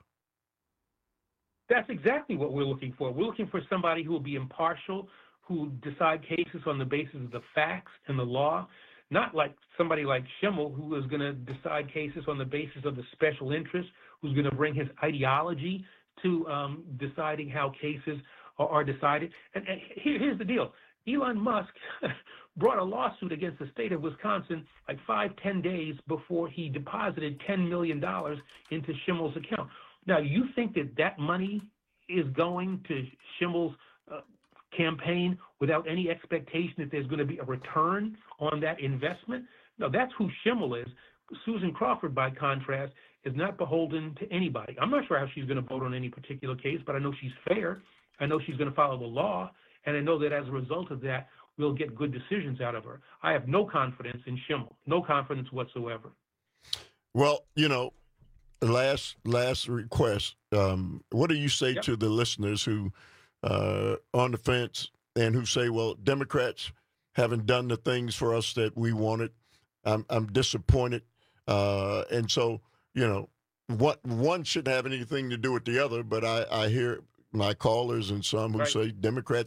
That's exactly what we're looking for. We're looking for somebody who will be impartial, who will decide cases on the basis of the facts and the law, not like somebody like Schimmel, who is going to decide cases on the basis of the special interest, who's going to bring his ideology to um, deciding how cases are, are decided. And, and here, here's the deal. Elon Musk brought a lawsuit against the state of Wisconsin like five, ten days before he deposited ten million dollars into Schimmel's account. Now, you think that that money is going to Schimmel's uh, campaign without any expectation that there's going to be a return on that investment? No, that's who Schimmel is. Susan Crawford, by contrast, is not beholden to anybody. I'm not sure how she's going to vote on any particular case, but I know she's fair. I know she's going to follow the law, and I know that as a result of that, we'll get good decisions out of her. I have no confidence in Schimmel, no confidence whatsoever. Well, you know, Last last request. Um, what do you say yep. to the listeners who uh, on the fence and who say, "Well, Democrats haven't done the things for us that we wanted. I'm, I'm disappointed," uh, and so you know, what one shouldn't have anything to do with the other. But I, I hear my callers and some who right. say Democrats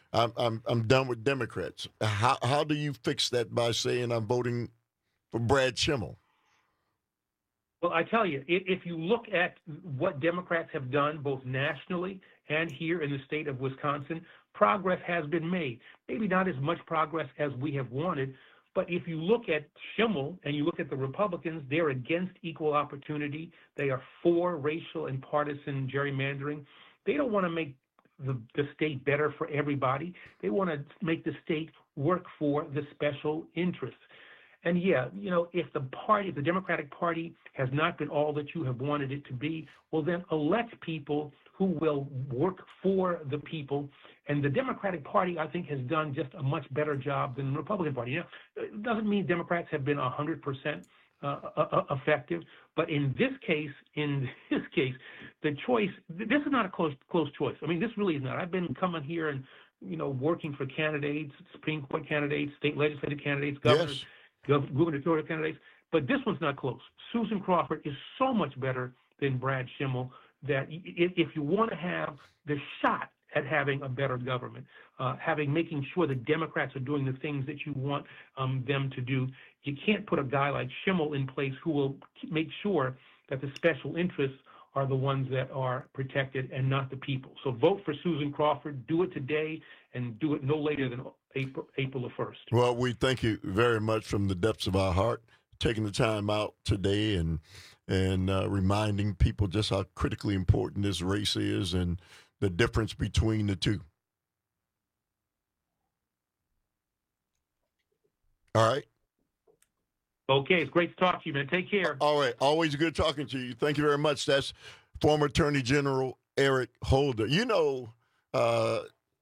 I'm I'm I'm done with Democrats. How how do you fix that by saying I'm voting for Brad Schimel? Well, I tell you, if you look at what Democrats have done both nationally and here in the state of Wisconsin, progress has been made. Maybe not as much progress as we have wanted, but if you look at Schimel and you look at the Republicans, they're against equal opportunity. They are for racial and partisan gerrymandering. They don't want to make the, the state better for everybody. They want to make the state work for the special interests. And yeah, you know, if the party, if the Democratic Party has not been all that you have wanted it to be, well, then elect people who will work for the people. And the Democratic Party, I think, has done just a much better job than the Republican Party. You know, it doesn't mean Democrats have been one hundred percent uh, uh, effective, but in this case, in this case, the choice, this is not a close, close choice. I mean, this really is not. I've been coming here and, you know, working for candidates, Supreme Court candidates, state legislative candidates, governors. Yes. gubernatorial candidates, but this one's not close. Susan Crawford is so much better than Brad Schimel that if, if you want to have the shot at having a better government, uh, having making sure the Democrats are doing the things that you want um, them to do, you can't put a guy like Schimel in place who will make sure that the special interests are the ones that are protected and not the people. So vote for Susan Crawford. Do it today and do it no later than April, April the first. Well, we thank you very much from the depths of our heart, taking the time out today and and uh, reminding people just how critically important this race is and the difference between the two. All right. Okay, it's great to talk to you, man. Take care. All right. Always good talking to you. Thank you very much. That's former Attorney General Eric Holder. You know, uh,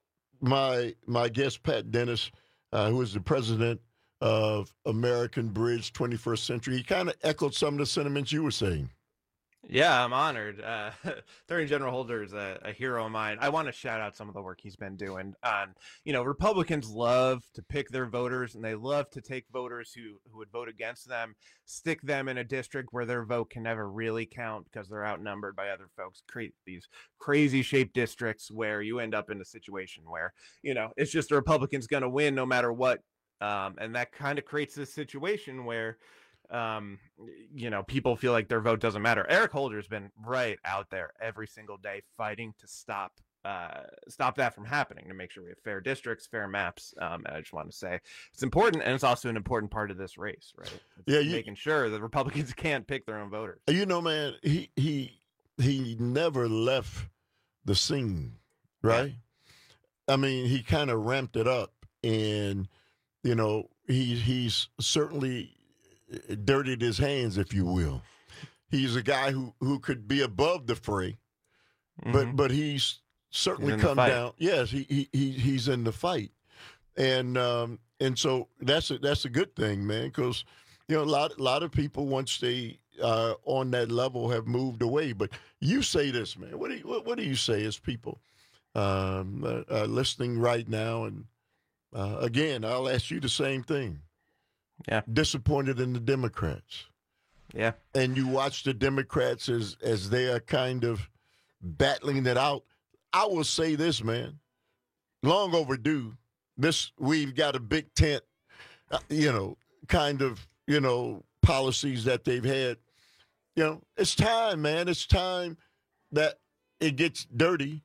my my guest, Pat Dennis, uh, who is the president of American Bridge twenty-first Century, he kind of echoed some of the sentiments you were saying. Yeah, I'm honored. Uh, Attorney General Holder is a, a hero of mine. I want to shout out some of the work he's been doing. On, you know, Republicans love to pick their voters, and they love to take voters who, who would vote against them, stick them in a district where their vote can never really count because they're outnumbered by other folks, create these crazy shaped districts where you end up in a situation where, you know, it's just the Republican's going to win no matter what. Um, and that kind of creates this situation where, um you know, people feel like their vote doesn't matter. Eric Holder's been right out there every single day fighting to stop uh stop that from happening, to make sure we have fair districts, fair maps. um and I just want to say it's important, and it's also an important part of this race, right? It's yeah you, making sure that Republicans can't pick their own voters. You know, man, he he he never left the scene, right? Yeah. I mean, he kind of ramped it up, and you know, he he's certainly dirtied his hands, if you will. He's a guy who, who could be above the fray, mm-hmm. but but he's certainly he's come down. Yes, he, he he he's in the fight, and um and so that's a, that's a good thing, man. Because you know, a lot a lot of people, once they uh, on that level, have moved away. But you say this, man. What do you what, what do you say as people um, uh, uh, listening right now? And uh, again, I'll ask you the same thing. Yeah. Disappointed in the Democrats. Yeah. And you watch the Democrats as as they are kind of battling it out. I will say this, man. Long overdue. This, we've got a big tent, uh, you know, kind of, you know, policies that they've had. You know, it's time, man. It's time that it gets dirty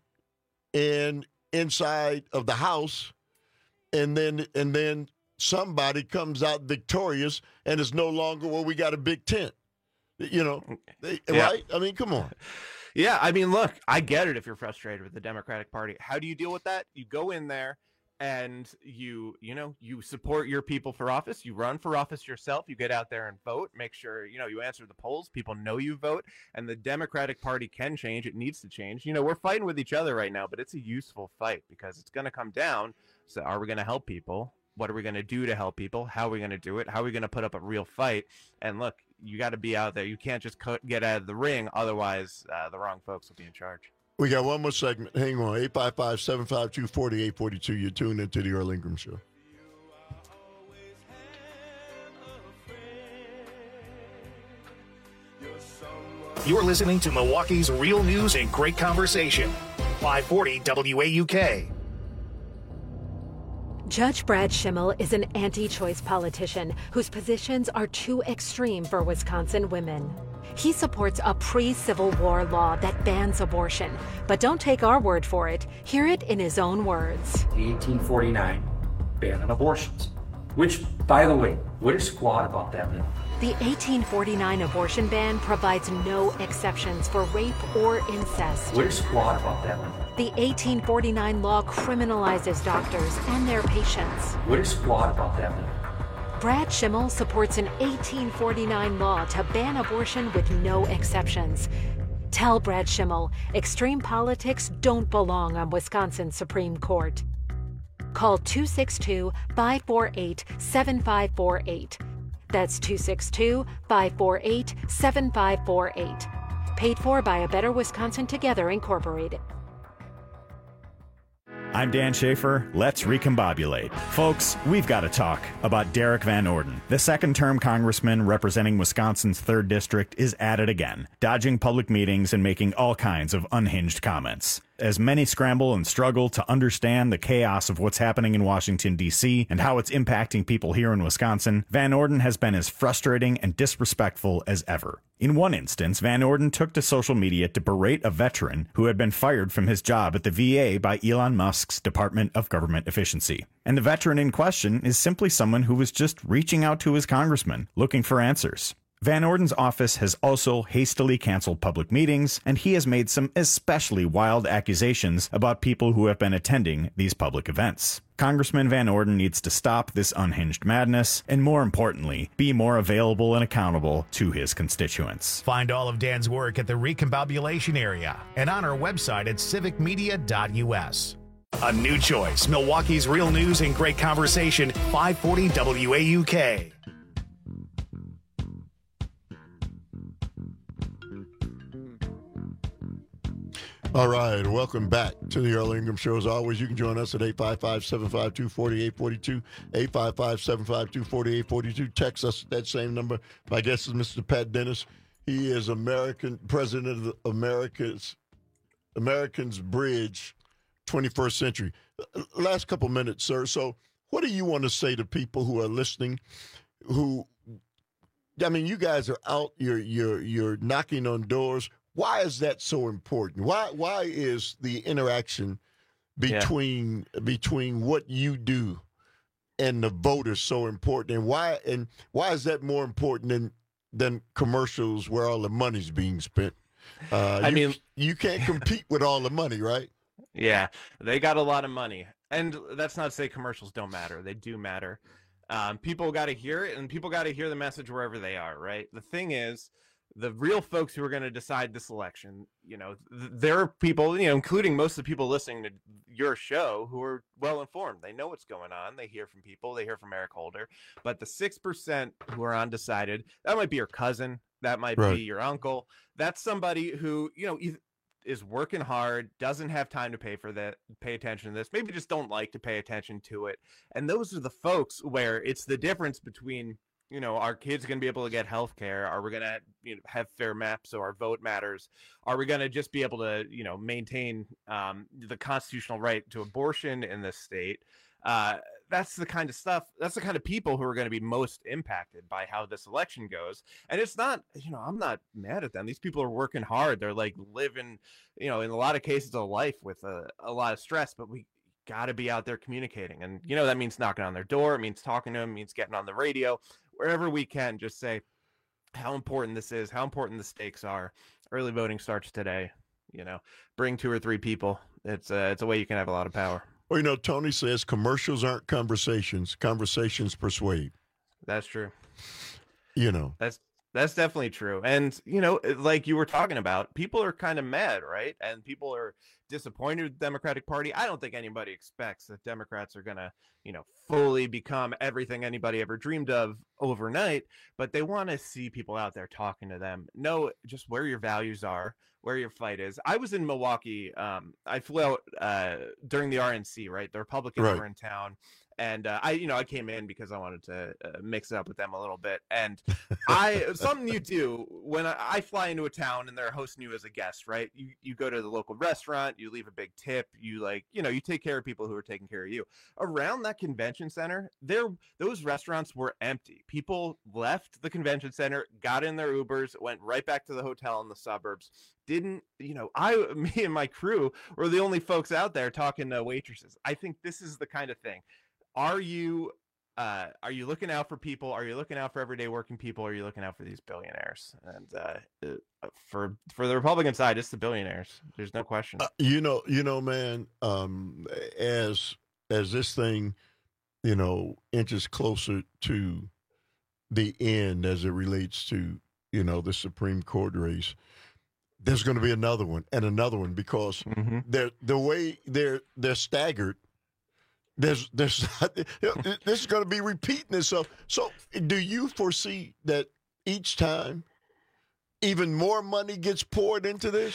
and inside of the House, and then and then somebody comes out victorious, and it's no longer, well, we got a big tent, you know, yeah. Right? I mean, come on. Yeah, I mean, look, I get it if you're frustrated with the Democratic Party. How do you deal with that? You go in there and you, you know, you support your people for office. You run for office yourself. You get out there and vote. Make sure, you know, you answer the polls. People know you vote. And the Democratic Party can change. It needs to change. You know, we're fighting with each other right now, but it's a useful fight because it's going to come down. So are we going to help people? What are we going to do to help people? How are we going to do it? How are we going to put up a real fight? And look, you got to be out there. You can't just cut, get out of the ring. Otherwise, uh, the wrong folks will be in charge. We got one more segment. Hang on. eight five five, seven five two, four eight four two. You're tuned into the Earl Ingram Show. You're listening to Milwaukee's Real News and Great Conversation. five forty W A U K. Judge Brad Schimmel is an anti-choice politician whose positions are too extreme for Wisconsin women. He supports a pre-Civil War law that bans abortion. But don't take our word for it. Hear it in his own words. The eighteen forty-nine ban on abortions. Which, by the way, what is squat about that law? The eighteen forty-nine abortion ban provides no exceptions for rape or incest. What is squat about that law? The eighteen forty-nine law criminalizes doctors and their patients. What is squat about that law? Brad Schimmel supports an eighteen forty-nine law to ban abortion with no exceptions. Tell Brad Schimmel, extreme politics don't belong on Wisconsin's Supreme Court. Call two six two, five four eight, seven five four eight. That's two six two, five four eight, seven five four eight. Paid for by A Better Wisconsin Together, Incorporated. I'm Dan Schaefer. Let's recombobulate. Folks, we've got to talk about Derek Van Orden. The second-term congressman representing Wisconsin's third District is at it again, dodging public meetings and making all kinds of unhinged comments. As many scramble and struggle to understand the chaos of what's happening in Washington, D C, and how it's impacting people here in Wisconsin, Van Orden has been as frustrating and disrespectful as ever. In one instance, Van Orden took to social media to berate a veteran who had been fired from his job at the V A by Elon Musk's Department of Government Efficiency. And the veteran in question is simply someone who was just reaching out to his congressman, looking for answers. Van Orden's office has also hastily canceled public meetings, and he has made some especially wild accusations about people who have been attending these public events. Congressman Van Orden needs to stop this unhinged madness, and more importantly, be more available and accountable to his constituents. Find all of Dan's work at the Recombobulation Area and on our website at civic media dot u s. A new choice, Milwaukee's real news and great conversation, five forty W A U K. All right, welcome back to the Earl Ingram Show. As always, you can join us at eight five five, seven five two, four eight four two, eight five five, seven five two, four eight four two. Text us at that same number. My guest is Mister Pat Dennis. He is American president of the America's Americans Bridge twenty-first Century. Last couple minutes, sir. So what do you want to say to people who are listening who, I mean, you guys are out, you're, you're, you're knocking on doors. Why is that so important? Why why is the interaction between yeah. between what you do and the voters so important? And why and why is that more important than than commercials where all the money's being spent? Uh, I you, mean, you can't compete with all the money, right? Yeah, they got a lot of money, and that's not to say commercials don't matter. They do matter. Um, people got to hear it, and people got to hear the message wherever they are. Right. The thing is, the real folks who are going to decide this election, you know, th- there are people, you know, including most of the people listening to your show who are well informed. They know what's going on. They hear from people. They hear from Eric Holder. But the six percent who are undecided, that might be your cousin. That might right. be your uncle. That's somebody who, you know, is working hard, doesn't have time to pay for that, pay attention to this, maybe just don't like to pay attention to it. And those are the folks where it's the difference between, you know, our kids going to be able to get health care? Are we going to, you know, have fair maps so our vote matters? Are we going to just be able to, you know, maintain um, the constitutional right to abortion in this state? Uh, that's the kind of stuff, that's the kind of people who are going to be most impacted by how this election goes. And it's not, you know, I'm not mad at them. These people are working hard. They're like living, you know, in a lot of cases, a life with a, a lot of stress, but we got to be out there communicating. And, you know, that means knocking on their door. It means talking to them, it means getting on the radio. Wherever we can, just say how important this is, how important the stakes are. Early voting starts today. You know, bring two or three people. It's a, it's a way you can have a lot of power. Well, you know, Tony says commercials aren't conversations. Conversations persuade. That's true. You know. That's that's definitely true. And, you know, like you were talking about, people are kind of mad, right? And people are disappointed with the Democratic Party. I don't think anybody expects that Democrats are going to, you know, fully become everything anybody ever dreamed of overnight, but they want to see people out there talking to them, know just where your values are, where your fight is. I was in Milwaukee. Um, I flew out uh, during the R N C, right? The Republicans right. were in town. And uh, I, you know, I came in because I wanted to uh, mix it up with them a little bit. And I, something you do when I, I fly into a town and they're hosting you as a guest, right? You you go to the local restaurant, you leave a big tip, you like, you know, you take care of people who are taking care of you. Around that convention center, there, those restaurants were empty. People left the convention center, got in their Ubers, went right back to the hotel in the suburbs. Didn't, you know, I, me and my crew were the only folks out there talking to waitresses. I think this is the kind of thing. Are you, uh, are you looking out for people? Are you looking out for everyday working people? Are you looking out for these billionaires? And uh, for for the Republican side, it's the billionaires. There's no question. Uh, you know, you know, man. Um, as as this thing, you know, inches closer to the end as it relates to, you know, the Supreme Court race, there's going to be another one and another one because mm-hmm. they're the way they're they're staggered. There's, there's, this is going to be repeating itself. So, do you foresee that each time, even more money gets poured into this?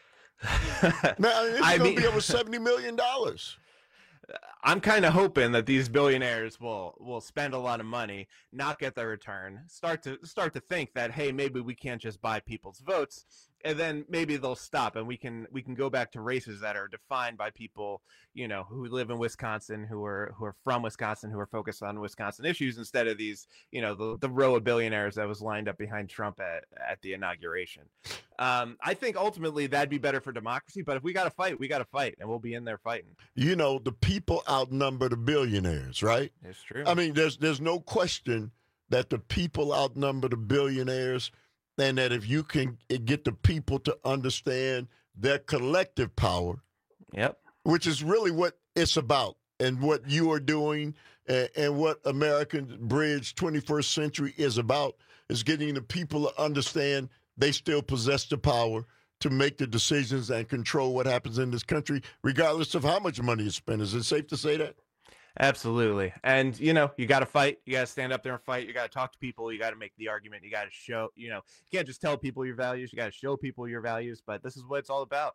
Man, I mean, it's going to be over seventy million dollars. I'm kind of hoping that these billionaires will will spend a lot of money, not get their return, start to start to think that, hey, maybe we can't just buy people's votes, and then maybe they'll stop and we can we can go back to races that are defined by people, you know, who live in Wisconsin, who are who are from Wisconsin, who are focused on Wisconsin issues instead of these, you know, the, the row of billionaires that was lined up behind Trump at, at the inauguration. Um, I think ultimately that'd be better for democracy. But if we got to fight, we got to fight, and we'll be in there fighting. You know, the people outnumber the billionaires, right? It's true. I mean, there's there's no question that the people outnumber the billionaires. And that if you can get the people to understand their collective power, yep, which is really what it's about, and what you are doing, and, and what American Bridge twenty-first Century is about, is getting the people to understand they still possess the power to make the decisions and control what happens in this country, regardless of how much money is spent. Is it safe to say that? Absolutely. And, you know, you got to fight. You got to stand up there and fight. You got to talk to people. You got to make the argument. You got to show, you know, you can't just tell people your values. You got to show people your values. But this is what it's all about.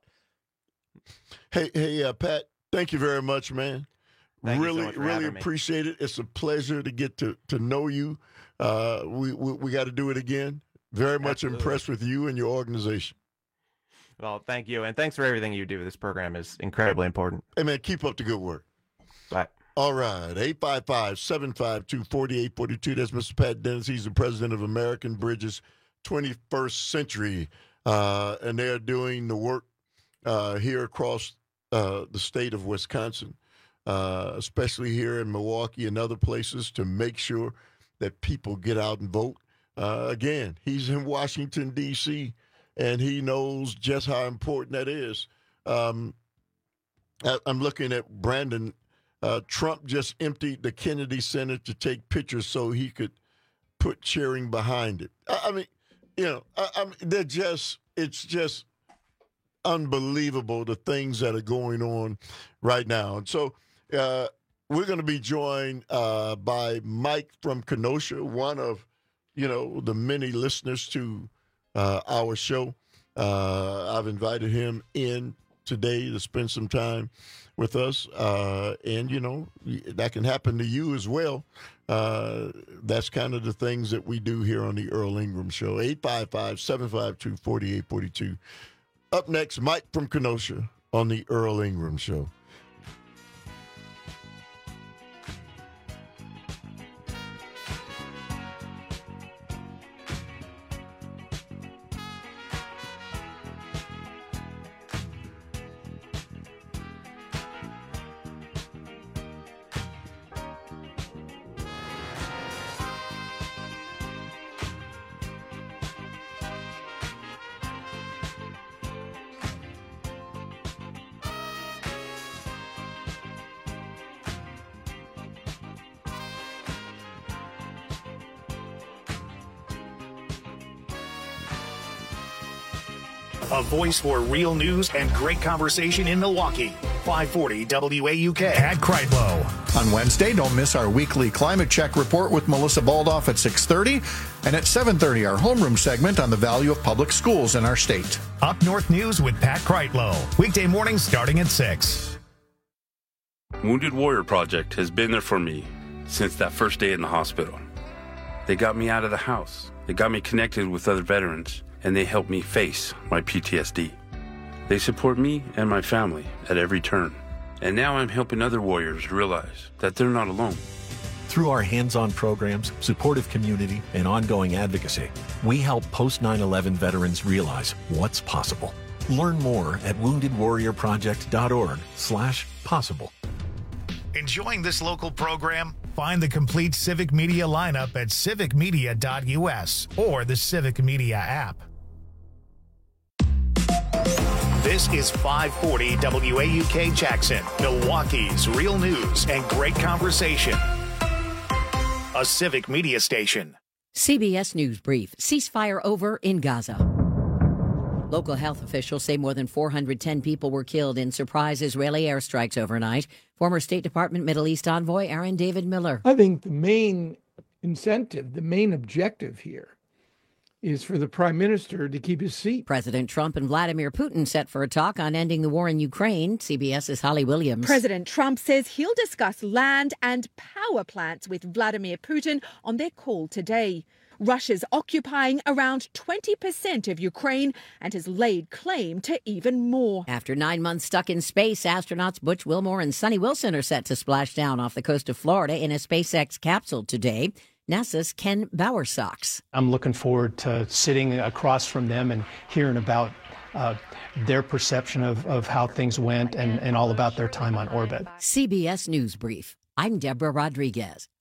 Hey, hey, uh, Pat, thank you very much, man. Thank really, you so much for really having me. appreciate it. It's a pleasure to get to, to know you. Uh, we we, we got to do it again. Very much Absolutely. impressed with you and your organization. Well, thank you. And thanks for everything you do. This program is incredibly important. Hey, man, keep up the good work. Bye. All right, eight five five, seven five two, four eight four two. That's Mister Pat Dennis. He's the president of American Bridges twenty-first Century, uh, and they're doing the work uh, here across uh, the state of Wisconsin, uh, especially here in Milwaukee and other places, to make sure that people get out and vote. Uh, again, he's in Washington, D C, and he knows just how important that is. Um, I, I'm looking at Brandon. Uh, Trump just emptied the Kennedy Center to take pictures so he could put cheering behind it. I, I mean, you know, I, I mean, they're just, it's just unbelievable the things that are going on right now. And so uh, we're going to be joined uh, by Mike from Kenosha, one of, you know, the many listeners to uh, our show. Uh, I've invited him in today to spend some time with us, uh, and, you know, that can happen to you as well. Uh, that's kind of the things that we do here on the Earl Ingram Show. eight five five, seven five two, four eight four two. Up next, Mike from Kenosha on the Earl Ingram Show. A voice for real news and great conversation in Milwaukee. five forty W A U K. Pat Kreitlow. On Wednesday, don't miss our weekly climate check report with Melissa Baldoff at six thirty. And at seven thirty, our homeroom segment on the value of public schools in our state. Up North News with Pat Kreitlow. Weekday mornings starting at six. Wounded Warrior Project has been there for me since that first day in the hospital. They got me out of the house. They got me connected with other veterans, and they helped me face my P T S D. They support me and my family at every turn. And now I'm helping other warriors realize that they're not alone. Through our hands-on programs, supportive community, and ongoing advocacy, we help post nine eleven veterans realize what's possible. Learn more at wounded warrior project dot org slash possible. Enjoying this local program? Find the complete Civic Media lineup at civic media dot u s or the Civic Media app. This is five forty W A U K Jackson, Milwaukee's real news and great conversation. A Civic Media station. C B S News Brief. Ceasefire over in Gaza. Local health officials say more than four hundred ten people were killed in surprise Israeli airstrikes overnight. Former State Department Middle East envoy Aaron David Miller. I think the main incentive, the main objective here is for the prime minister to keep his seat. President Trump and Vladimir Putin set for a talk on ending the war in Ukraine. CBS's Holly Williams. President Trump says he'll discuss land and power plants with Vladimir Putin on their call today. Russia's occupying around twenty percent of Ukraine and has laid claim to even more. After nine months stuck in space, astronauts Butch Wilmore and Sonny Wilson are set to splash down off the coast of Florida in a SpaceX capsule today. NASA's Ken Bowersox. I'm looking forward to sitting across from them and hearing about uh, their perception of, of how things went and, and all about their time on orbit. C B S News Brief. I'm Deborah Rodriguez.